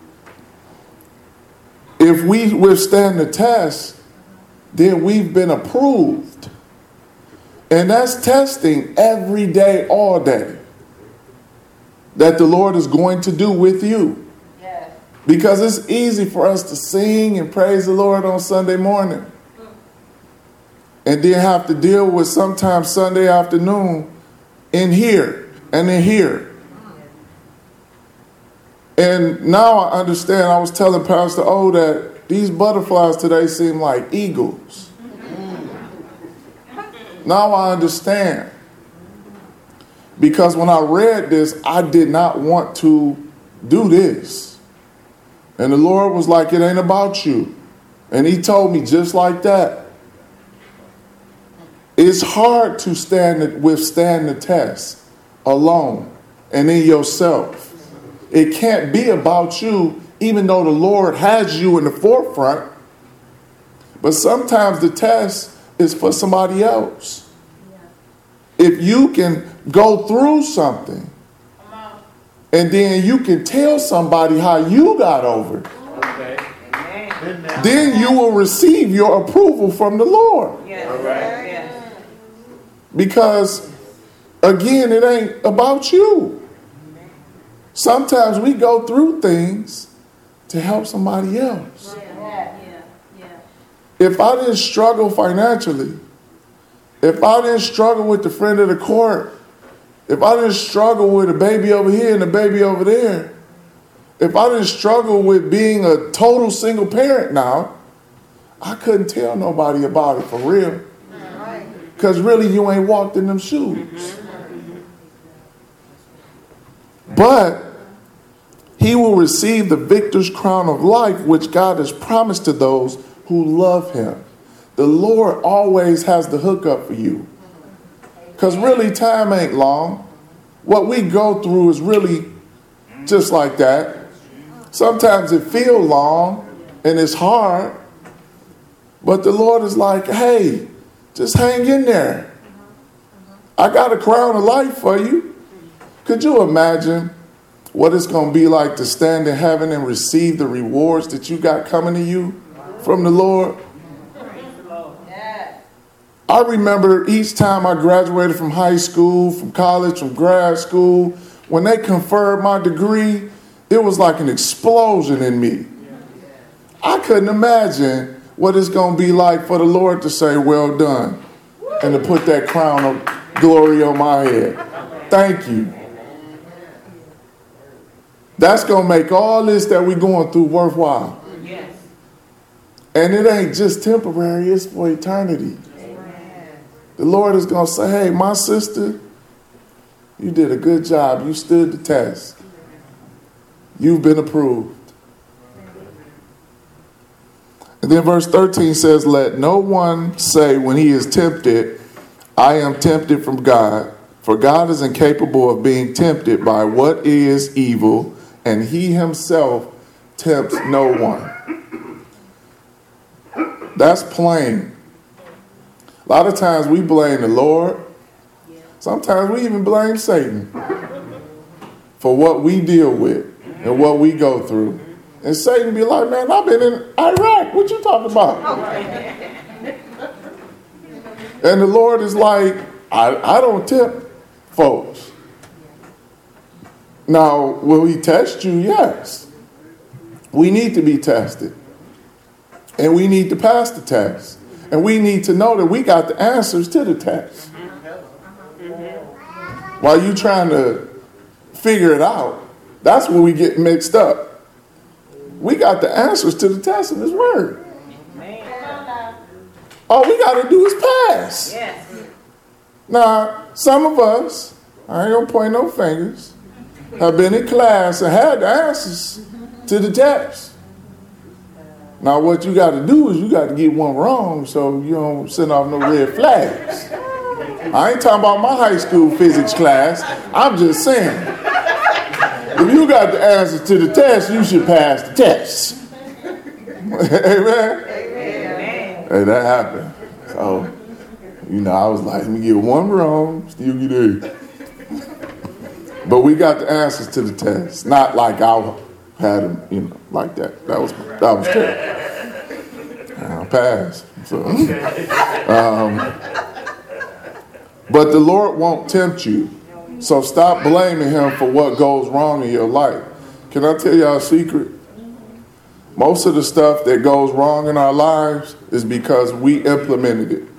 if we withstand the test, then we've been approved. And that's testing every day, all day, that the Lord is going to do with you. Yes. Because it's easy for us to sing and praise the Lord on Sunday morning and then have to deal with sometimes Sunday afternoon in here and in here. And now I understand. I was telling Pastor O that these butterflies today seem like eagles. Now I understand. Because when I read this, I did not want to do this. And the Lord was like, it ain't about you. And he told me just like that. It's hard to stand withstand the test alone and in yourself. It can't be about you, even though the Lord has you in the forefront. But sometimes the test is for somebody else. If you can go through something and then you can tell somebody how you got over it, okay. Then you will receive your approval from the Lord. Yes. All right. Yes. Because, again, it ain't about you. Sometimes we go through things to help somebody else. Yeah. Yeah. Yeah. If I didn't struggle financially, if I didn't struggle with the friend of the court, if I didn't struggle with a baby over here and a baby over there, if I didn't struggle with being a total single parent now, I couldn't tell nobody about it for real. Because really you ain't walked in them shoes. But he will receive the victor's crown of life, which God has promised to those who love him. The Lord always has the hookup for you. Because really time ain't long. What we go through is really just like that. Sometimes it feels long and it's hard. But the Lord is like, hey, just hang in there. I got a crown of life for you. Could you imagine what it's going to be like to stand in heaven and receive the rewards that you got coming to you from the Lord? I remember each time I graduated from high school, from college, from grad school, when they conferred my degree, it was like an explosion in me. I couldn't imagine what it's going to be like for the Lord to say, well done, and to put that crown of glory on my head. Thank you. That's going to make all this that we're going through worthwhile. Yes. And it ain't just temporary, it's for eternity. The Lord is going to say, hey, my sister, you did a good job. You stood the test. You've been approved. And then verse thirteen says, let no one say when he is tempted, I am tempted from God. For God is incapable of being tempted by what is evil, and he himself tempts no one. That's plain. A lot of times we blame the Lord. Sometimes we even blame Satan for what we deal with and what we go through. And Satan be like, man, I've been in Iraq. What you talking about? And the Lord is like, I, I don't tempt folks. Now, will he test you? Yes. We need to be tested. And we need to pass the test. And we need to know that we got the answers to the test. While you trying to figure it out, that's where we get mixed up. We got the answers to the test in His Word. All we got to do is pass. Yes. Now, some of us, I ain't going to point no fingers, have been in class and had the answers to the test. Now, what you got to do is you got to get one wrong so you don't send off no red flags. I ain't talking about my high school physics class. I'm just saying, if you got the answers to the test, you should pass the test. Amen? Amen. Hey, that happened. So, you know, I was like, let me get one wrong, still get eight. But we got the answers to the test. Not like I had them, you know, like that. That was that was terrible. I passed. So, um, but the Lord won't tempt you. So stop blaming Him for what goes wrong in your life. Can I tell y'all a secret? Most of the stuff that goes wrong in our lives is because we implemented it.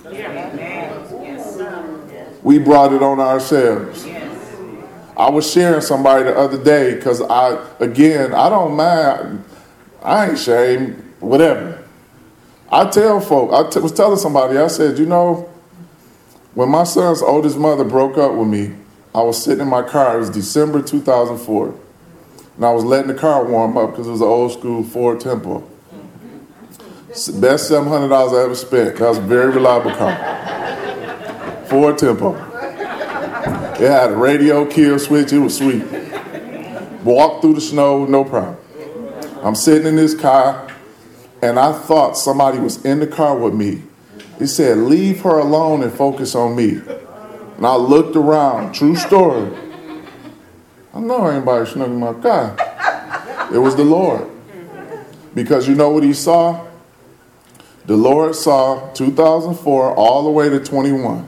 We brought it on ourselves. I was sharing somebody the other day because I, again, I don't mind. I ain't ashamed, whatever. I tell folk, I t- was telling somebody, I said, you know, when my son's oldest mother broke up with me, I was sitting in my car. It was December two thousand four. And I was letting the car warm up because it was an old school Ford Tempo. It's the best seven hundred dollars I ever spent. That was a very reliable car. Ford Tempo. It had a radio kill switch. It was sweet. Walked through the snow, no problem. I'm sitting in this car, and I thought somebody was in the car with me. He said, leave her alone and focus on me. And I looked around. True story. I know anybody snuck in my car. It was the Lord. Because you know what He saw? The Lord saw two thousand four all the way to twenty-one.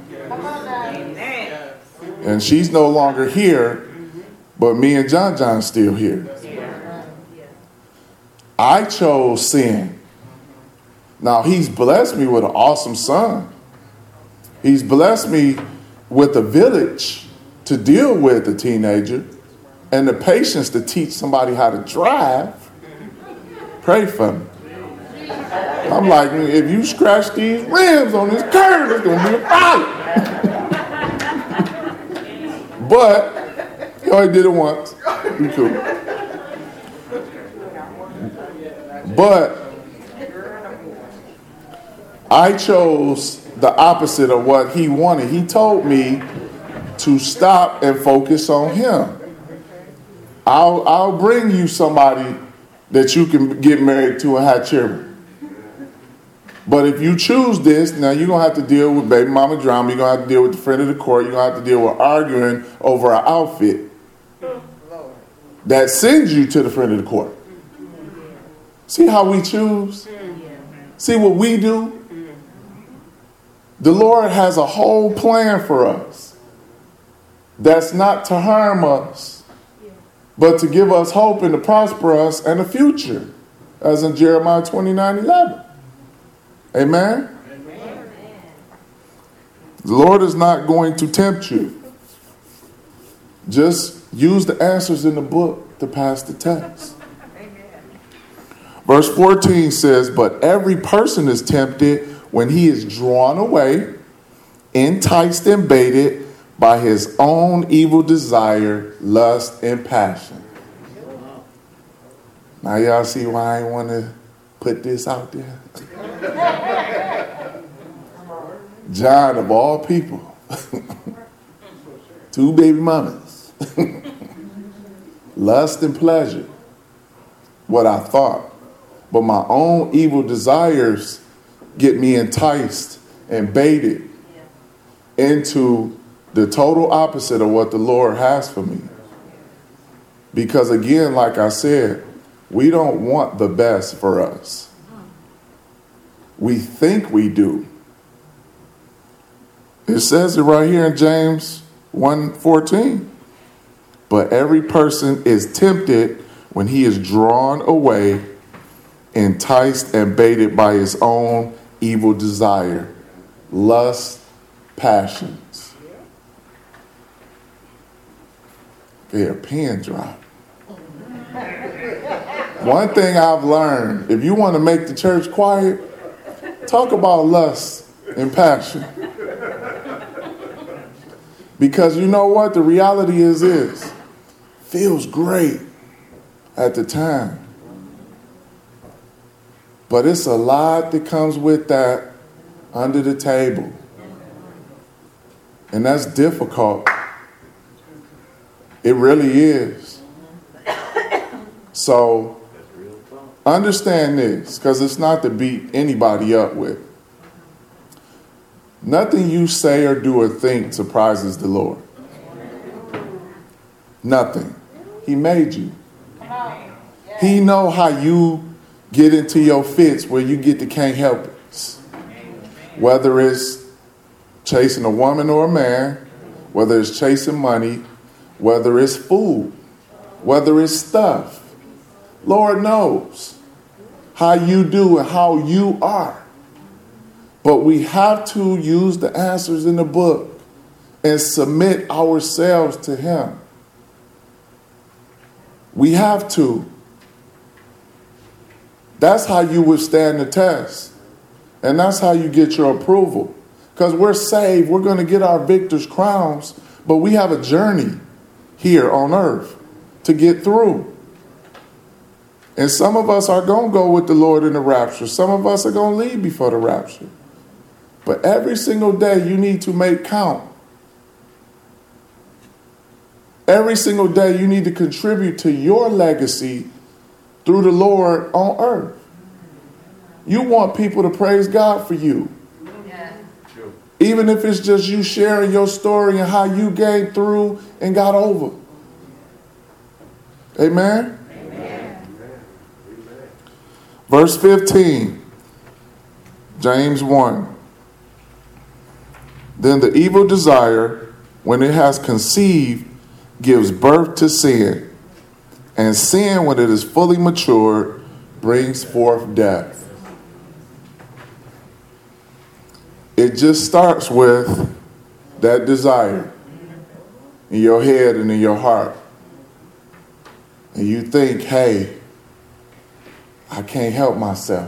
And she's no longer here, but me and John John's still here. I chose sin. Now, He's blessed me with an awesome son. He's blessed me with a village to deal with a teenager and the patience to teach somebody how to drive. Pray for me. I'm like, if you scratch these rims on this curve, it's going to be a problem. But he only did it once. Be cool. But I chose the opposite of what he wanted. He told me to stop and focus on him. I'll, I'll bring you somebody that you can get married to and have children. But if you choose this, now you're going to have to deal with baby mama drama. You're going to have to deal with the friend of the court. You're going to have to deal with arguing over an outfit that sends you to the friend of the court. See how we choose? See what we do? The Lord has a whole plan for us that's not to harm us, but to give us hope and to prosper us and a future, as in Jeremiah twenty-nine eleven. Amen? Amen? The Lord is not going to tempt you. Just use the answers in the book to pass the test. Amen. Verse fourteen says, but every person is tempted when he is drawn away, enticed and baited by his own evil desire, lust, and passion. Now y'all see why I want to put this out there? John, of all people, two baby mamas, lust and pleasure, what I thought, but my own evil desires get me enticed and baited into the total opposite of what the Lord has for me. Because again, like I said, we don't want the best for us. We think we do. It says it right here in James one fourteen. But every person is tempted when he is drawn away, enticed and baited by his own evil desire, lust, passions. Okay, a pin drop. One thing I've learned, if you want to make the church quiet, talk about lust and passion. Because you know what? The reality is this. Feels great at the time. But it's a lot that comes with that under the table. And that's difficult. It really is. So understand this, because it's not to beat anybody up with. Nothing you say or do or think surprises the Lord. Nothing. He made you. He know how you get into your fits where you get to can't help it. Whether it's chasing a woman or a man, whether it's chasing money, whether it's food, whether it's stuff. Lord knows how you do and how you are. But we have to use the answers in the book and submit ourselves to him. We have to. That's how you withstand the test. And that's how you get your approval. Because we're saved, we're going to get our victor's crowns, but we have a journey here on earth to get through. And some of us are going to go with the Lord in the rapture. Some of us are going to leave before the rapture. But every single day you need to make count. Every single day you need to contribute to your legacy through the Lord on earth. You want people to praise God for you. Yeah. Even if it's just you sharing your story and how you came through and got over. Amen? Amen. Verse fifteen, James one. Then the evil desire, when it has conceived, gives birth to sin. And sin, when it is fully matured, brings forth death. It just starts with that desire in your head and in your heart. And you think, hey, I can't help myself.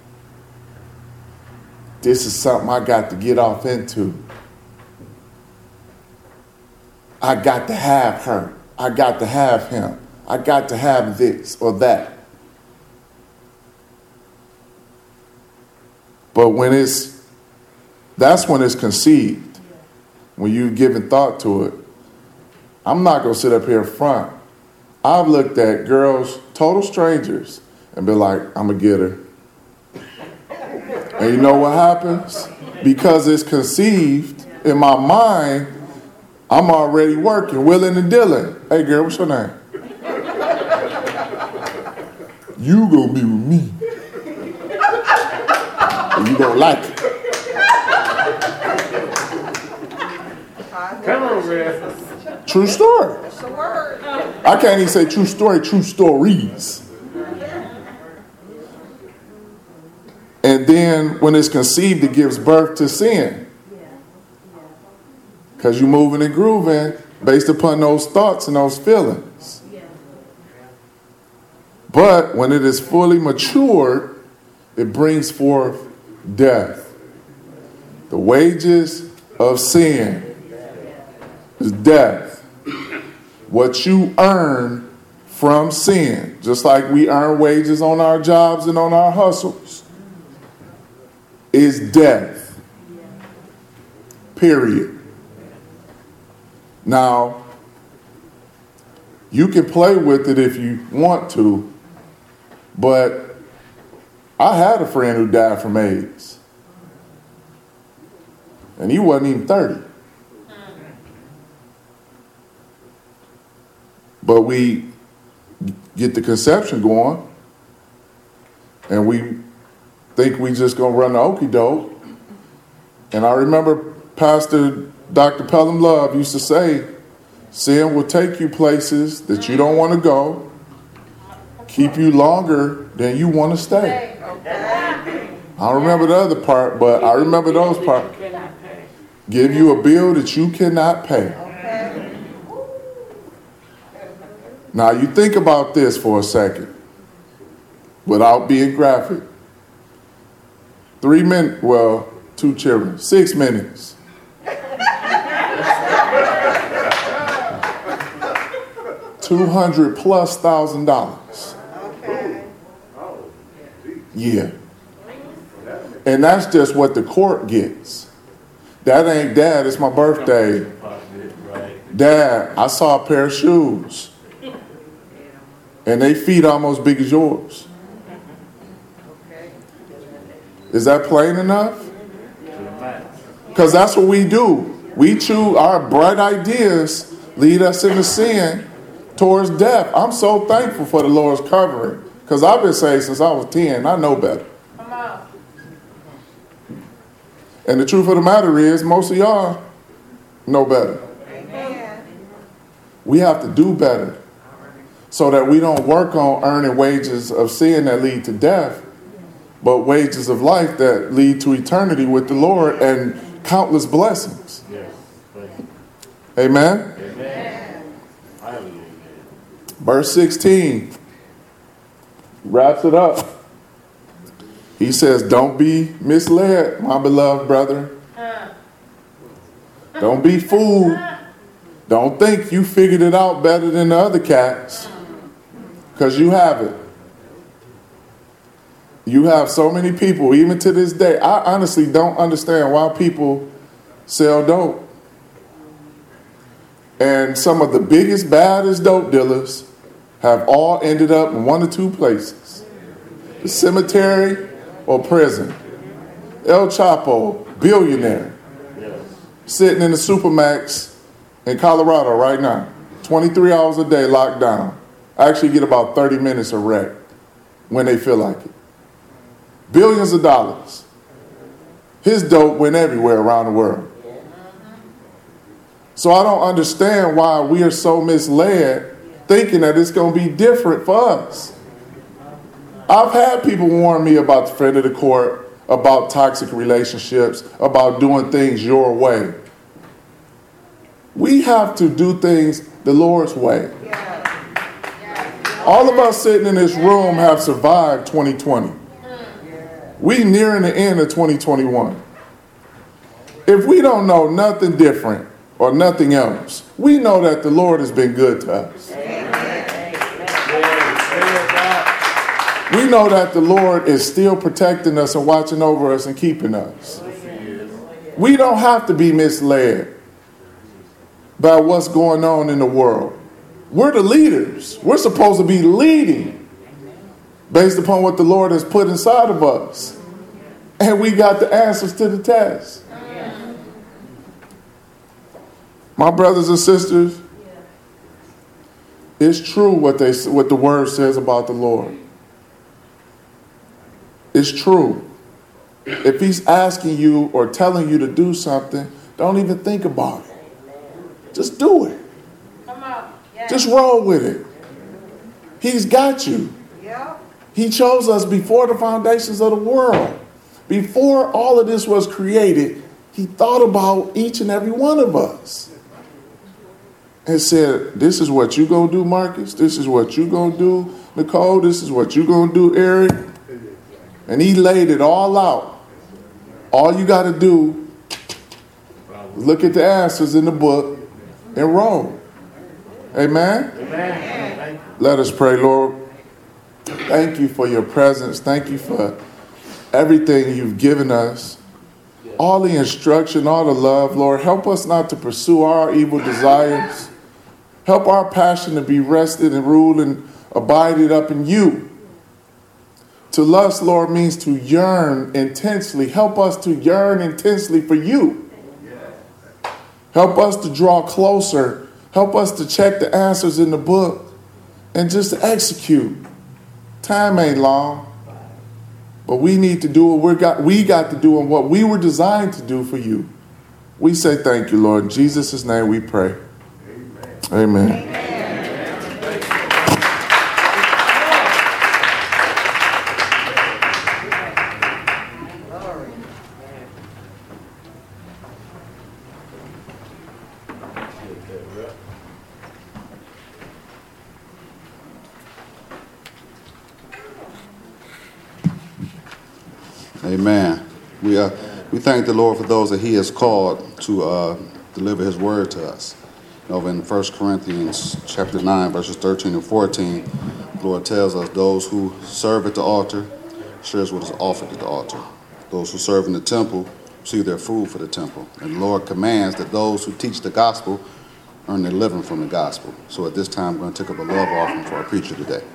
This is something I got to get off into. I got to have her. I got to have him. I got to have this or that. But when it's, that's when it's conceived. When you've given thought to it. I'm not going to sit up here front. I've looked at girls, total strangers, and be like, I'm going to get her. And you know what happens? Because it's conceived in my mind, I'm already working, willing and dealing. Hey girl, what's your name? You gonna be with me. And you gonna like it. Come on, man. True story. That's the word. I can't even say true story, true stories. And then when it's conceived, it gives birth to sin. Because you're moving and grooving based upon those thoughts and those feelings. But when it is fully matured, it brings forth death. The wages of sin is death. What you earn from sin, just like we earn wages on our jobs and on our hustles, is death. Period. Now, you can play with it if you want to, but I had a friend who died from AIDS. And he wasn't even thirty. But we get the conception going, and we think we just gonna run the okie doke. And I remember Pastor Doctor Pelham Love used to say, sin will take you places that you don't want to go, keep you longer than you want to stay. I don't remember the other part, but I remember those parts. Give you a bill that you cannot pay. Now you think about this for a second, without being graphic. Three minutes, well, two children, six minutes. Two hundred plus thousand dollars. Okay. Yeah. And that's just what the court gets. That ain't Dad, it's my birthday. Dad, I saw a pair of shoes. And they feet almost big as yours. Is that plain enough? Because that's what we do. We choose, our bright ideas lead us into sin towards death. I'm so thankful for the Lord's covering. Because I've been saved since I was ten. I know better. Come on. And the truth of the matter is, most of y'all know better. Amen. We have to do better so that we don't work on earning wages of sin that lead to death, but wages of life that lead to eternity with the Lord and countless blessings. Yes. Amen? Amen. Verse sixteen wraps it up. He says, don't be misled, my beloved brother. Don't be fooled. Don't think you figured it out better than the other cats, because you haven't. You have so many people, even to this day. I honestly don't understand why people sell dope. And some of the biggest, baddest dope dealers have all ended up in one or two places. The cemetery or prison. El Chapo, billionaire, sitting in the Supermax in Colorado right now. twenty-three hours a day locked down. I actually get about thirty minutes of rest when they feel like it. Billions of dollars. His dope went everywhere around the world. So I don't understand why we are so misled thinking that it's going to be different for us. I've had people warn me about the friend of the court, about toxic relationships, about doing things your way. We have to do things the Lord's way. All of us sitting in this room have survived twenty twenty. We nearing the end of twenty twenty-one. If we don't know nothing different or nothing else, we know that the Lord has been good to us. We know that the Lord is still protecting us and watching over us and keeping us. We don't have to be misled by what's going on in the world. We're the leaders. We're supposed to be leading based upon what the Lord has put inside of us. And we got the answers to the test. My brothers and sisters, it's true what they what the word says about the Lord. It's true. If he's asking you or telling you to do something, don't even think about it. Just do it. Come on. Yes. Just roll with it. He's got you. Yep. He chose us before the foundations of the world. Before all of this was created, he thought about each and every one of us. And said, this is what you gonna do, Marcus. This is what you gonna do, Nicole. This is what you gonna do, Eric. And he laid it all out. All you got to do is look at the answers in the book and roll. Amen? Amen. Let us pray, Lord. Thank you for your presence. Thank you for everything you've given us. All the instruction, all the love, Lord. Help us not to pursue our evil desires. Help our passion to be rested and ruled and abided up in you. To lust, Lord, means to yearn intensely. Help us to yearn intensely for you. Help us to draw closer Help us to check the answers in the book and just execute. Time ain't long, but we need to do what we got, we got to do and what we were designed to do for you. We say thank you, Lord. In Jesus' name we pray. Amen. Amen. Amen. We uh, we thank the Lord for those that He has called to uh, deliver His word to us. Over in First Corinthians chapter nine, verses thirteen and fourteen, the Lord tells us those who serve at the altar shares what is offered at the altar. Those who serve in the temple receive their food for the temple. And the Lord commands that those who teach the gospel earn their living from the gospel. So at this time, we're going to take up a love offering for our preacher today.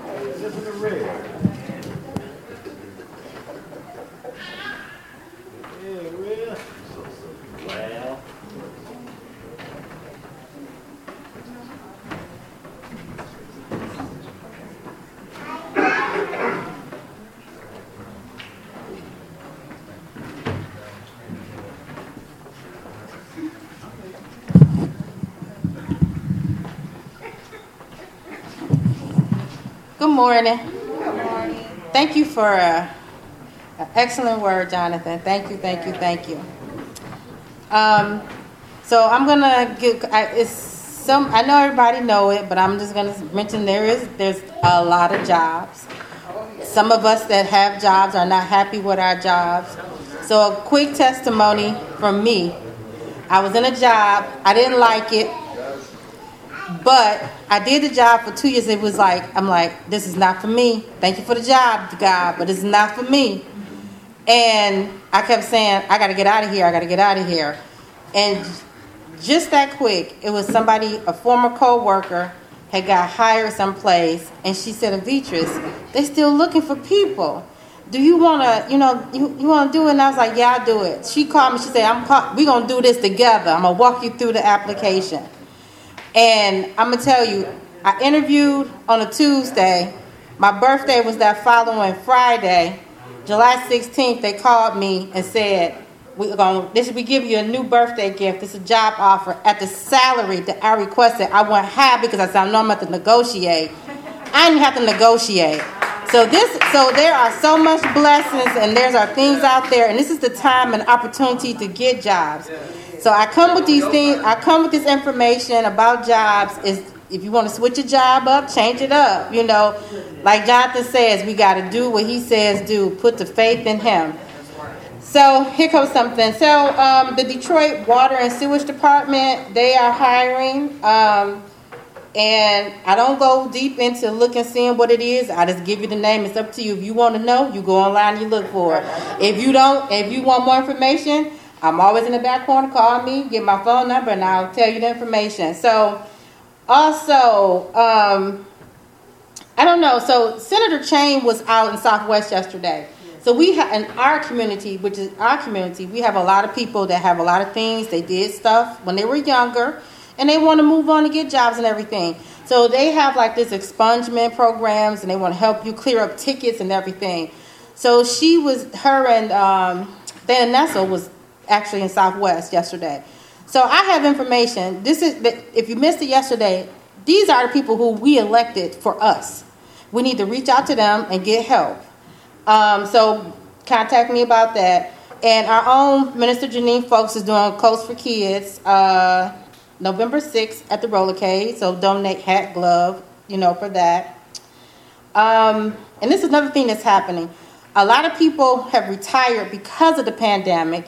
Good morning. Good morning. Thank you for uh, an excellent word, Jonathan. Thank you, thank you, thank you. Um, so I'm gonna give. I, it's some. I know everybody know it, but I'm just gonna mention there is there's a lot of jobs. Some of us that have jobs are not happy with our jobs. So a quick testimony from me. I was in a job. I didn't like it. But I did the job for two years. It was like, I'm like, this is not for me. Thank you for the job, God, but this is not for me. And I kept saying, I got to get out of here. I got to get out of here. And just that quick, it was somebody, a former co-worker, had got hired someplace. And she said, Avitris, they still looking for people. Do you want to, you know, you, you want to do it? And I was like, yeah, I'll do it. She called me. She said, I'm call- we're going to do this together. I'm going to walk you through the application. And I'm going to tell you, I interviewed on a Tuesday. My birthday was that following Friday. July sixteenth, they called me and said, we're going, this, we give you a new birthday gift. It's a job offer at the salary that I requested. I went high because I said, I know I'm going to have to negotiate. I didn't have to negotiate. So this, so there are so much blessings and there's our things out there. And this is the time and opportunity to get jobs. So I come with these things, I come with this information about jobs. Is if you want to switch your job up, change it up. You know, like Jonathan says, we got to do what he says do, put the faith in him. So here comes something. So um, the Detroit Water and Sewage Department, they are hiring. Um, and I don't go deep into looking, seeing what it is. I just give you the name. It's up to you. If you want to know, you go online and you look for it. If you don't, if you want more information, I'm always in the back corner. Call me, get my phone number, and I'll tell you the information. So, also, um, I don't know. So, Senator Chain was out in Southwest yesterday. So, we have in our community, which is our community, we have a lot of people that have a lot of things. They did stuff when they were younger, and they want to move on and get jobs and everything. So, they have like this expungement programs, and they want to help you clear up tickets and everything. So, she was, her and um, Dana Nessel was actually in Southwest yesterday. So I have information. This is if you missed it yesterday, these are the people who we elected for us. We need to reach out to them and get help. Um, so contact me about that. And our own Minister Janine Folks is doing Coats for Kids uh, November sixth at the Rollercade. So donate hat, glove, you know, for that. Um, and this is another thing that's happening. A lot of people have retired because of the pandemic.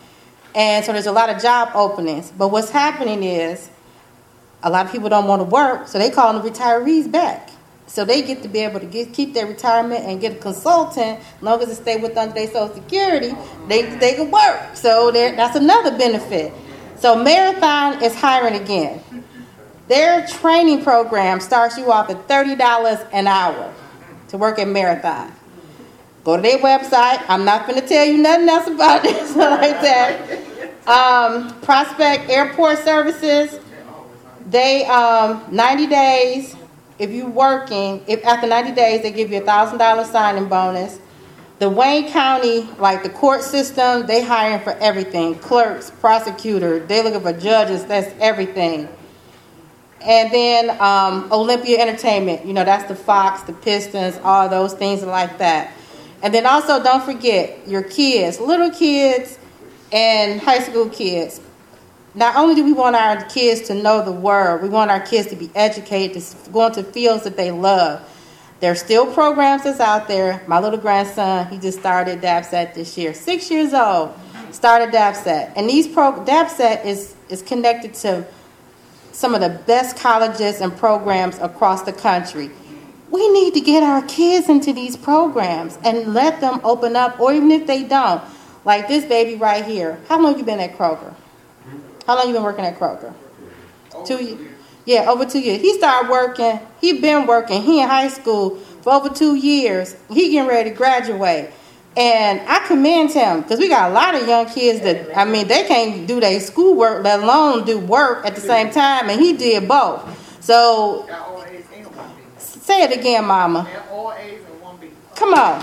And so there's a lot of job openings. But what's happening is a lot of people don't want to work, so they call the retirees back. So they get to be able to get, keep their retirement and get a consultant. As long as they stay with under their Social Security, they, they can work. So that's another benefit. So Marathon is hiring again. Their training program starts you off at thirty dollars an hour to work at Marathon. Go to their website. I'm not going to tell you nothing else about this like that. Um, Prospect Airport Services, they, um, ninety days, if you're working, if after ninety days, they give you a one thousand dollars signing bonus. The Wayne County, like the court system, they hiring for everything. Clerks, prosecutor, they looking for judges, that's everything. And then um, Olympia Entertainment, you know, that's the Fox, the Pistons, all those things like that. And then also don't forget your kids, little kids and high school kids. Not only do we want our kids to know the word, we want our kids to be educated, to go into fields that they love. There's still programs that's out there. My little grandson, he just started DAPSAT this year. Six years old, started DAPSAT. And these pro DAPSAT is, is connected to some of the best colleges and programs across the country. We need to get our kids into these programs and let them open up, or even if they don't. Like this baby right here. How long you been at Kroger? How long you been working at Kroger? Two years. Yeah, over two years. He started working. He been working. He in high school for over two years. He getting ready to graduate. And I commend him because we got a lot of young kids that, I mean, they can't do their schoolwork, let alone do work at the same time. And he did both. So, say it again, Mama. Come on.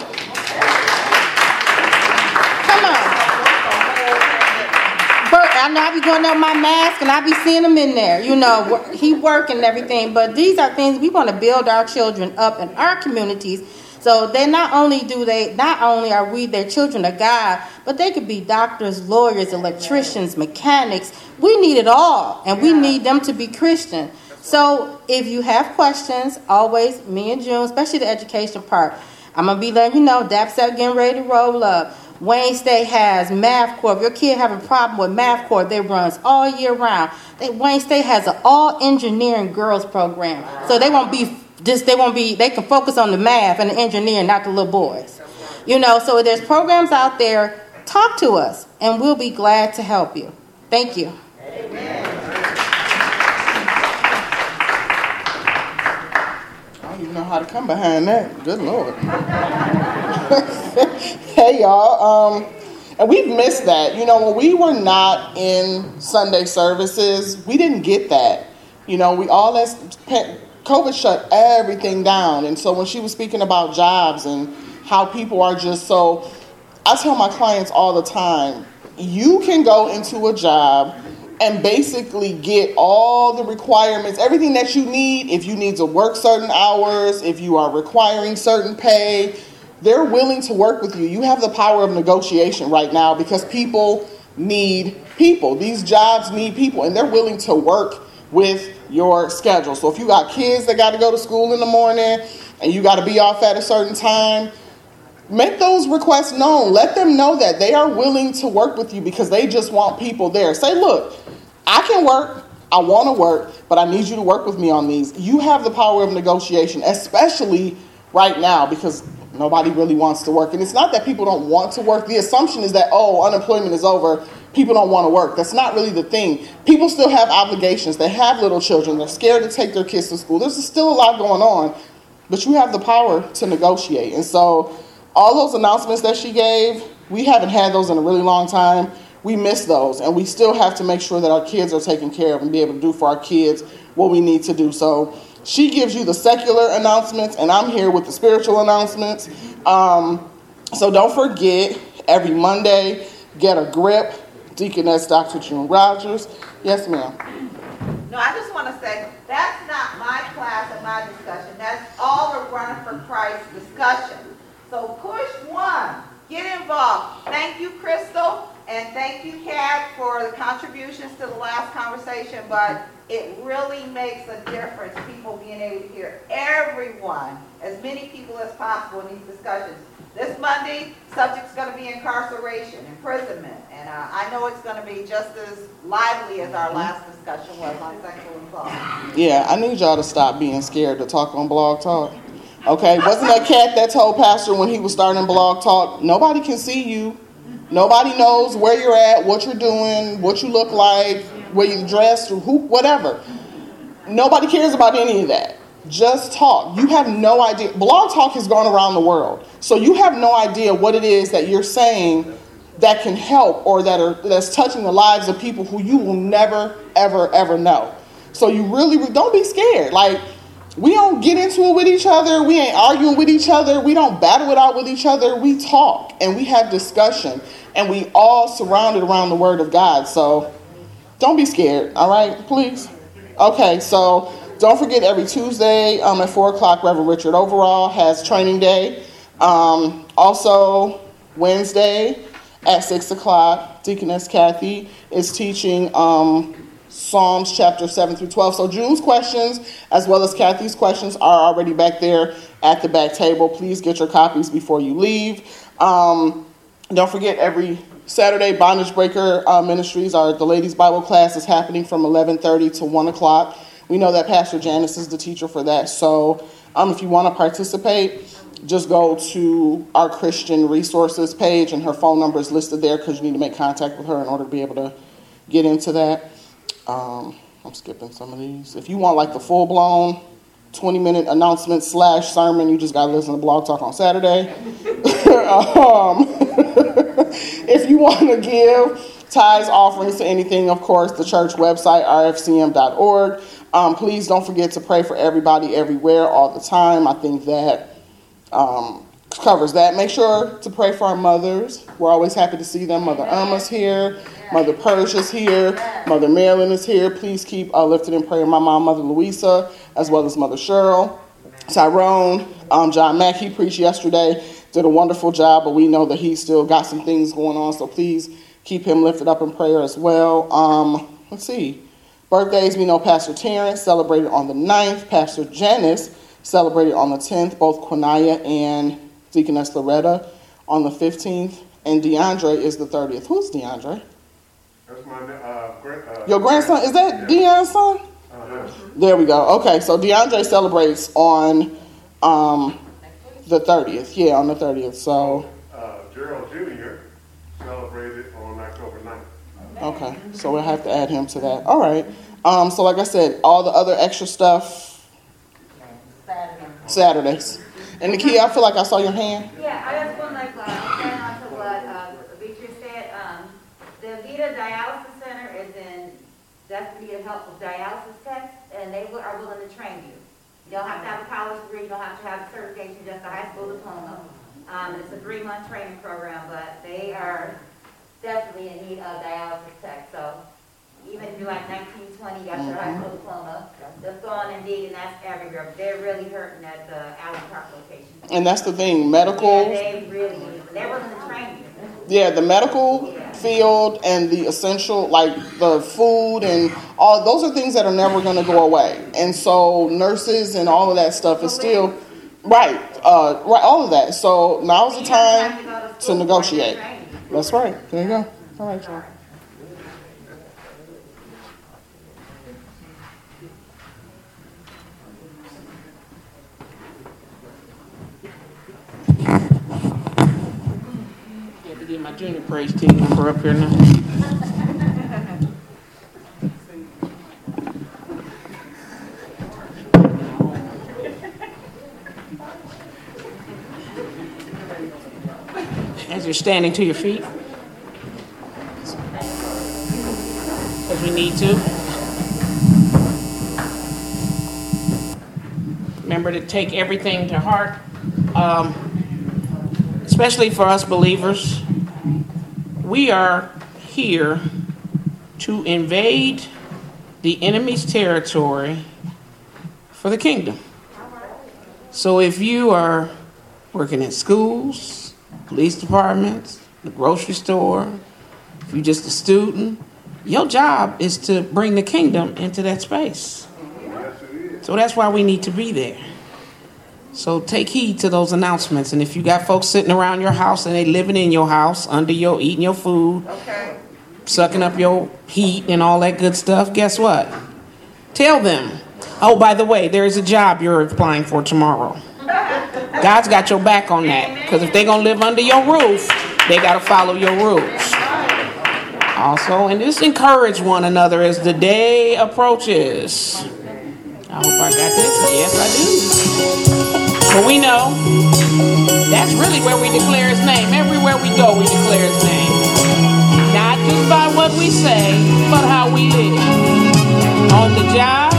Come on. I know I be going up my mask and I be seeing him in there. You know, he working and everything. But these are things we want to build our children up in our communities. So they not only do they, not only are we their children of God, but they could be doctors, lawyers, electricians, mechanics. We need it all. And we need them to be Christian. So if you have questions, always, me and June, especially the education part, I'm going to be letting you know, DAPSAT getting ready to roll up. Wayne State has Math Corps. If your kid have a problem with Math Corps, they runs all year round. They, Wayne State has an all engineering girls program. So they won't be just they won't be they can focus on the math and the engineering, not the little boys. You know, so there's programs out there. Talk to us and we'll be glad to help you. Thank you. Amen. I don't even know how to come behind that. Good Lord. Hey, y'all. Um, and we've missed that. You know, when we were not in Sunday services, we didn't get that. You know, we all, as COVID shut everything down. And so when she was speaking about jobs and how people are just so, I tell my clients all the time, you can go into a job and basically get all the requirements, everything that you need. If you need to work certain hours, if you are requiring certain pay, they're willing to work with you. You have the power of negotiation right now because people need people. These jobs need people, and they're willing to work with your schedule. So if you got kids that got to go to school in the morning and you got to be off at a certain time, make those requests known. Let them know that they are willing to work with you because they just want people there. Say, look, I can work, I want to work, but I need you to work with me on these. You have the power of negotiation, especially right now because nobody really wants to work. And it's not that people don't want to work. The assumption is that, oh, unemployment is over, people don't want to work. That's not really the thing. People still have obligations. They have little children. They're scared to take their kids to school. There's still a lot going on, but you have the power to negotiate. And so all those announcements that she gave, we haven't had those in a really long time. We miss those, and we still have to make sure that our kids are taken care of and be able to do for our kids what we need to do. So she gives you the secular announcements, and I'm here with the spiritual announcements. Um, so don't forget, every Monday, get a grip. Deaconess Doctor June Rogers. Yes, ma'am. No, I just want to say, that's not my class and my discussion. That's all the Running for Christ discussion. So push one. Get involved. Thank you, Crystal. And thank you, Kat, for the contributions to the last conversation. But it really makes a difference, people being able to hear everyone, as many people as possible in these discussions. This Monday, subject's going to be incarceration, imprisonment. And uh, I know it's going to be just as lively as our last discussion was on sexual assault. Yeah, I need y'all to stop being scared to talk on Blog Talk. Okay, wasn't that Kat that told Pastor when he was starting Blog Talk, nobody can see you. Nobody knows where you're at, what you're doing, what you look like, where you're dressed, or who, whatever. Nobody cares about any of that. Just talk. You have no idea. Blog Talk has gone around the world. So you have no idea what it is that you're saying that can help or that are that's touching the lives of people who you will never, ever, ever know. So you really, don't be scared. Like, we don't get into it with each other. We ain't arguing with each other. We don't battle it out with each other. We talk and we have discussion, and we all surrounded around the word of God. So don't be scared. All right, please. Okay, so don't forget every Tuesday um, at four o'clock, Reverend Richard Overall has training day. Um, also, Wednesday at six o'clock, Deaconess Kathy is teaching um, Psalms chapter seven through twelve. So June's questions, as well as Kathy's questions, are already back there at the back table. Please get your copies before you leave. Um, don't forget, every Saturday, Bondage Breaker uh, Ministries, our the ladies' Bible class is happening from eleven thirty to one o'clock. We know that Pastor Janice is the teacher for that. So um, if you want to participate, just go to our Christian resources page, and her phone number is listed there because you need to make contact with her in order to be able to get into that. Um, I'm skipping some of these. If you want like the full-blown twenty-minute announcement slash sermon, you just got to listen to Blog Talk on Saturday. um, if you want to give tithes, offerings to anything, of course, the church website, r f c m dot org. Um, please don't forget to pray for everybody everywhere all the time. I think that um, covers that. Make sure to pray for our mothers. We're always happy to see them. Mother Irma's here. Mother Persia's here. Mother Marilyn is here. Please keep uh, lifted in prayer my mom, Mother Louisa, as well as Mother Cheryl. Tyrone, um, John Mack, he preached yesterday, did a wonderful job, but we know that he's still got some things going on, so please keep him lifted up in prayer as well. Um, let's see. Birthdays, we know Pastor Terrence celebrated on the ninth. Pastor Janice celebrated on the tenth. Both Quinaya and Deaconess Loretta on the fifteenth. And DeAndre is the thirtieth. Who's DeAndre? That's my uh, gra- uh, Your grandson? Is that yeah. Dion's son? Uh-huh. There we go. Okay, so DeAndre celebrates on um, the thirtieth. Yeah, on the thirtieth. So. Uh, Gerald Junior celebrated on October ninth. Okay, so we'll have to add him to that. All right. Um, so like I said, all the other extra stuff, Saturdays. And Nakia, I feel like I saw your hand. Yeah, I just want to like, uh, add on to what uh, Victor said. Um, the Vita Dialysis Center is in desperate need of help with dialysis techs, and they will, are willing to train you. You don't have to have a college degree, you don't have to have a certification, just a high school diploma. Um, it's a three-month training program, but they are definitely in need of dialysis tech. So even if you're like nineteen, twenty, you got your high school diploma, just go on Indeed, and that's everywhere. They're really hurting at the Allen Park location. And that's the thing, medical. Yeah, they really need it. They're willing to train you. Yeah, the medical Yeah. field and the essential, like the food and all, those are things that are never going to go away. And so nurses and all of that stuff is still, right, uh, right, all of that. So now's the time to negotiate. That's right. There you go. All right, John. Had to get my junior praise team member up here now. As you're standing to your feet, as we need to. Remember to take everything to heart, um, especially for us believers. We are here to invade the enemy's territory for the kingdom. So if you are working in schools, police departments, the grocery store, if you're just a student, your job is to bring the kingdom into that space. So that's why we need to be there. So take heed to those announcements. And if you got folks sitting around your house and they living in your house, under your, eating your food, okay, sucking up your heat and all that good stuff, guess what? Tell them, oh, by the way, there's a job you're applying for tomorrow. God's got your back on that. Because if they're going to live under your roof, they got to follow your rules. Also, and just encourage one another as the day approaches. I hope I got this. Yes, I do. But we know that's really where we declare his name. Everywhere we go, we declare his name. Not just by what we say, but how we live. On the job,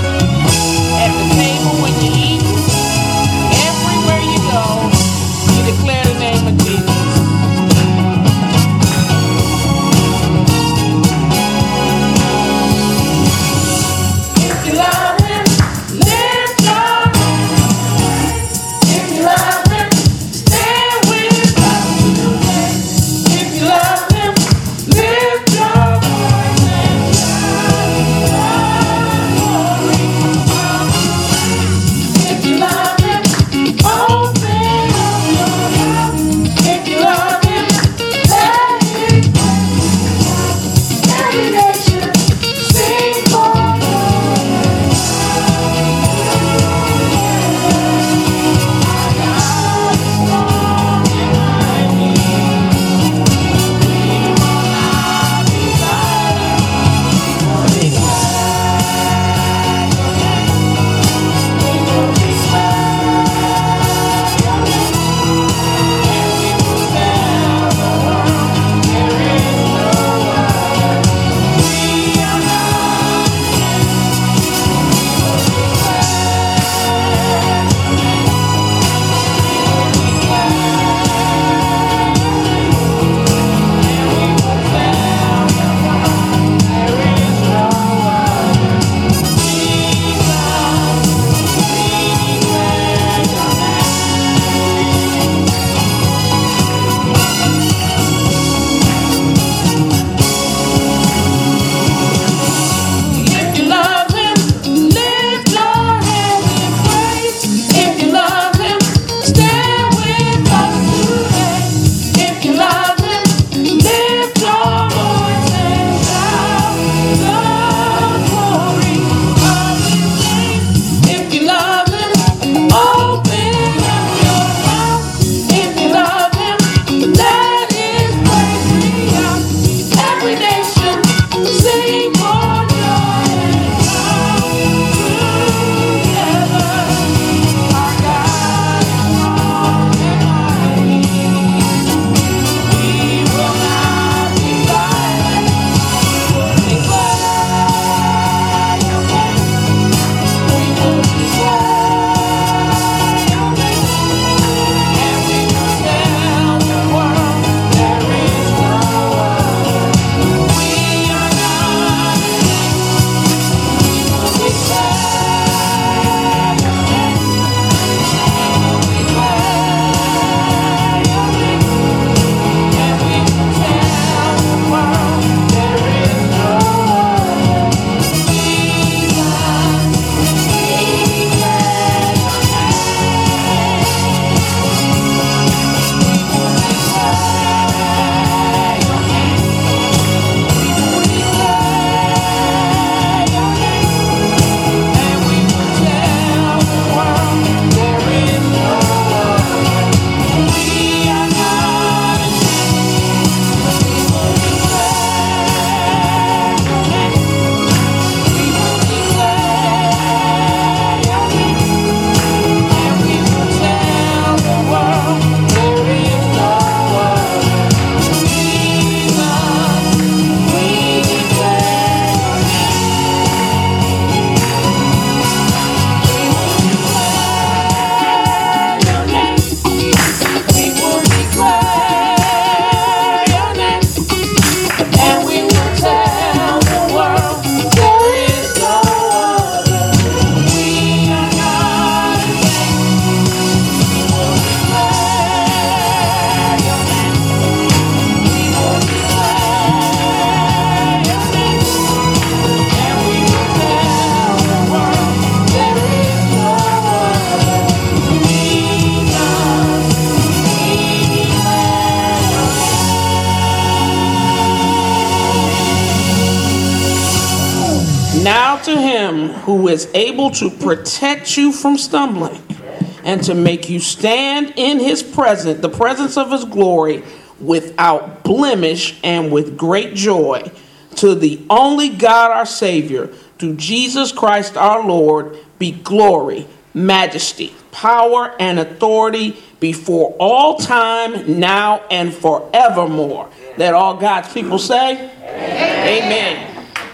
him who is able to protect you from stumbling and to make you stand in his presence, the presence of his glory, without blemish and with great joy, to the only God our Savior, through Jesus Christ our Lord, be glory, majesty, power, and authority before all time, now and forevermore. Let all God's people say, Amen. Amen.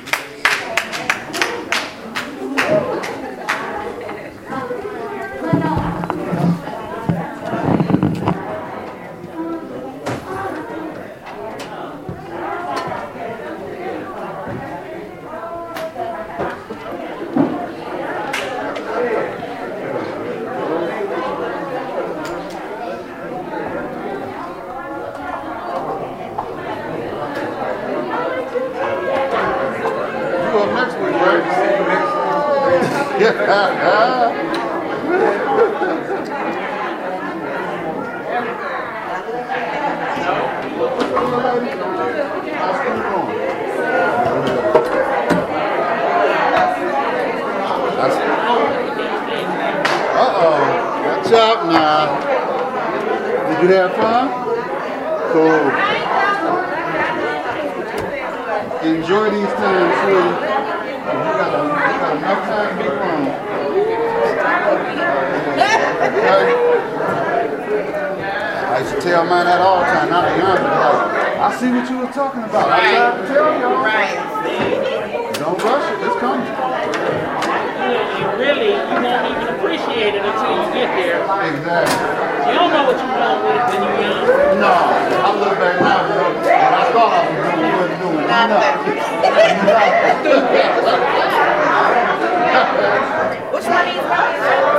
Watch out now. Did you have fun? Cool. Enjoy these times, sweetie. You got, a, you got enough time to be fun. Okay? I used to tell mine that all the time, not the young, like, I see what you were talking about. I tried to tell y'all. Right. Don't rush it, it's coming. And really, you won't even appreciate it until you get there. Exactly. You don't know what you're wrong with when you're young. No, I look back now, you know, when I thought I was doing, I wasn't doing nothing. Which one is that?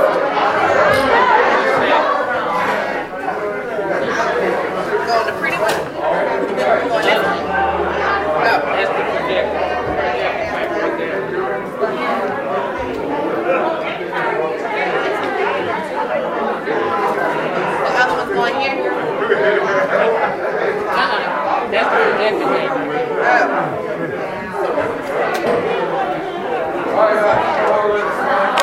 Go on the pretty one? Go on this one? Oh. That's the projector. Right there. The other one's going here? Uh-uh. That's the projector. Oh.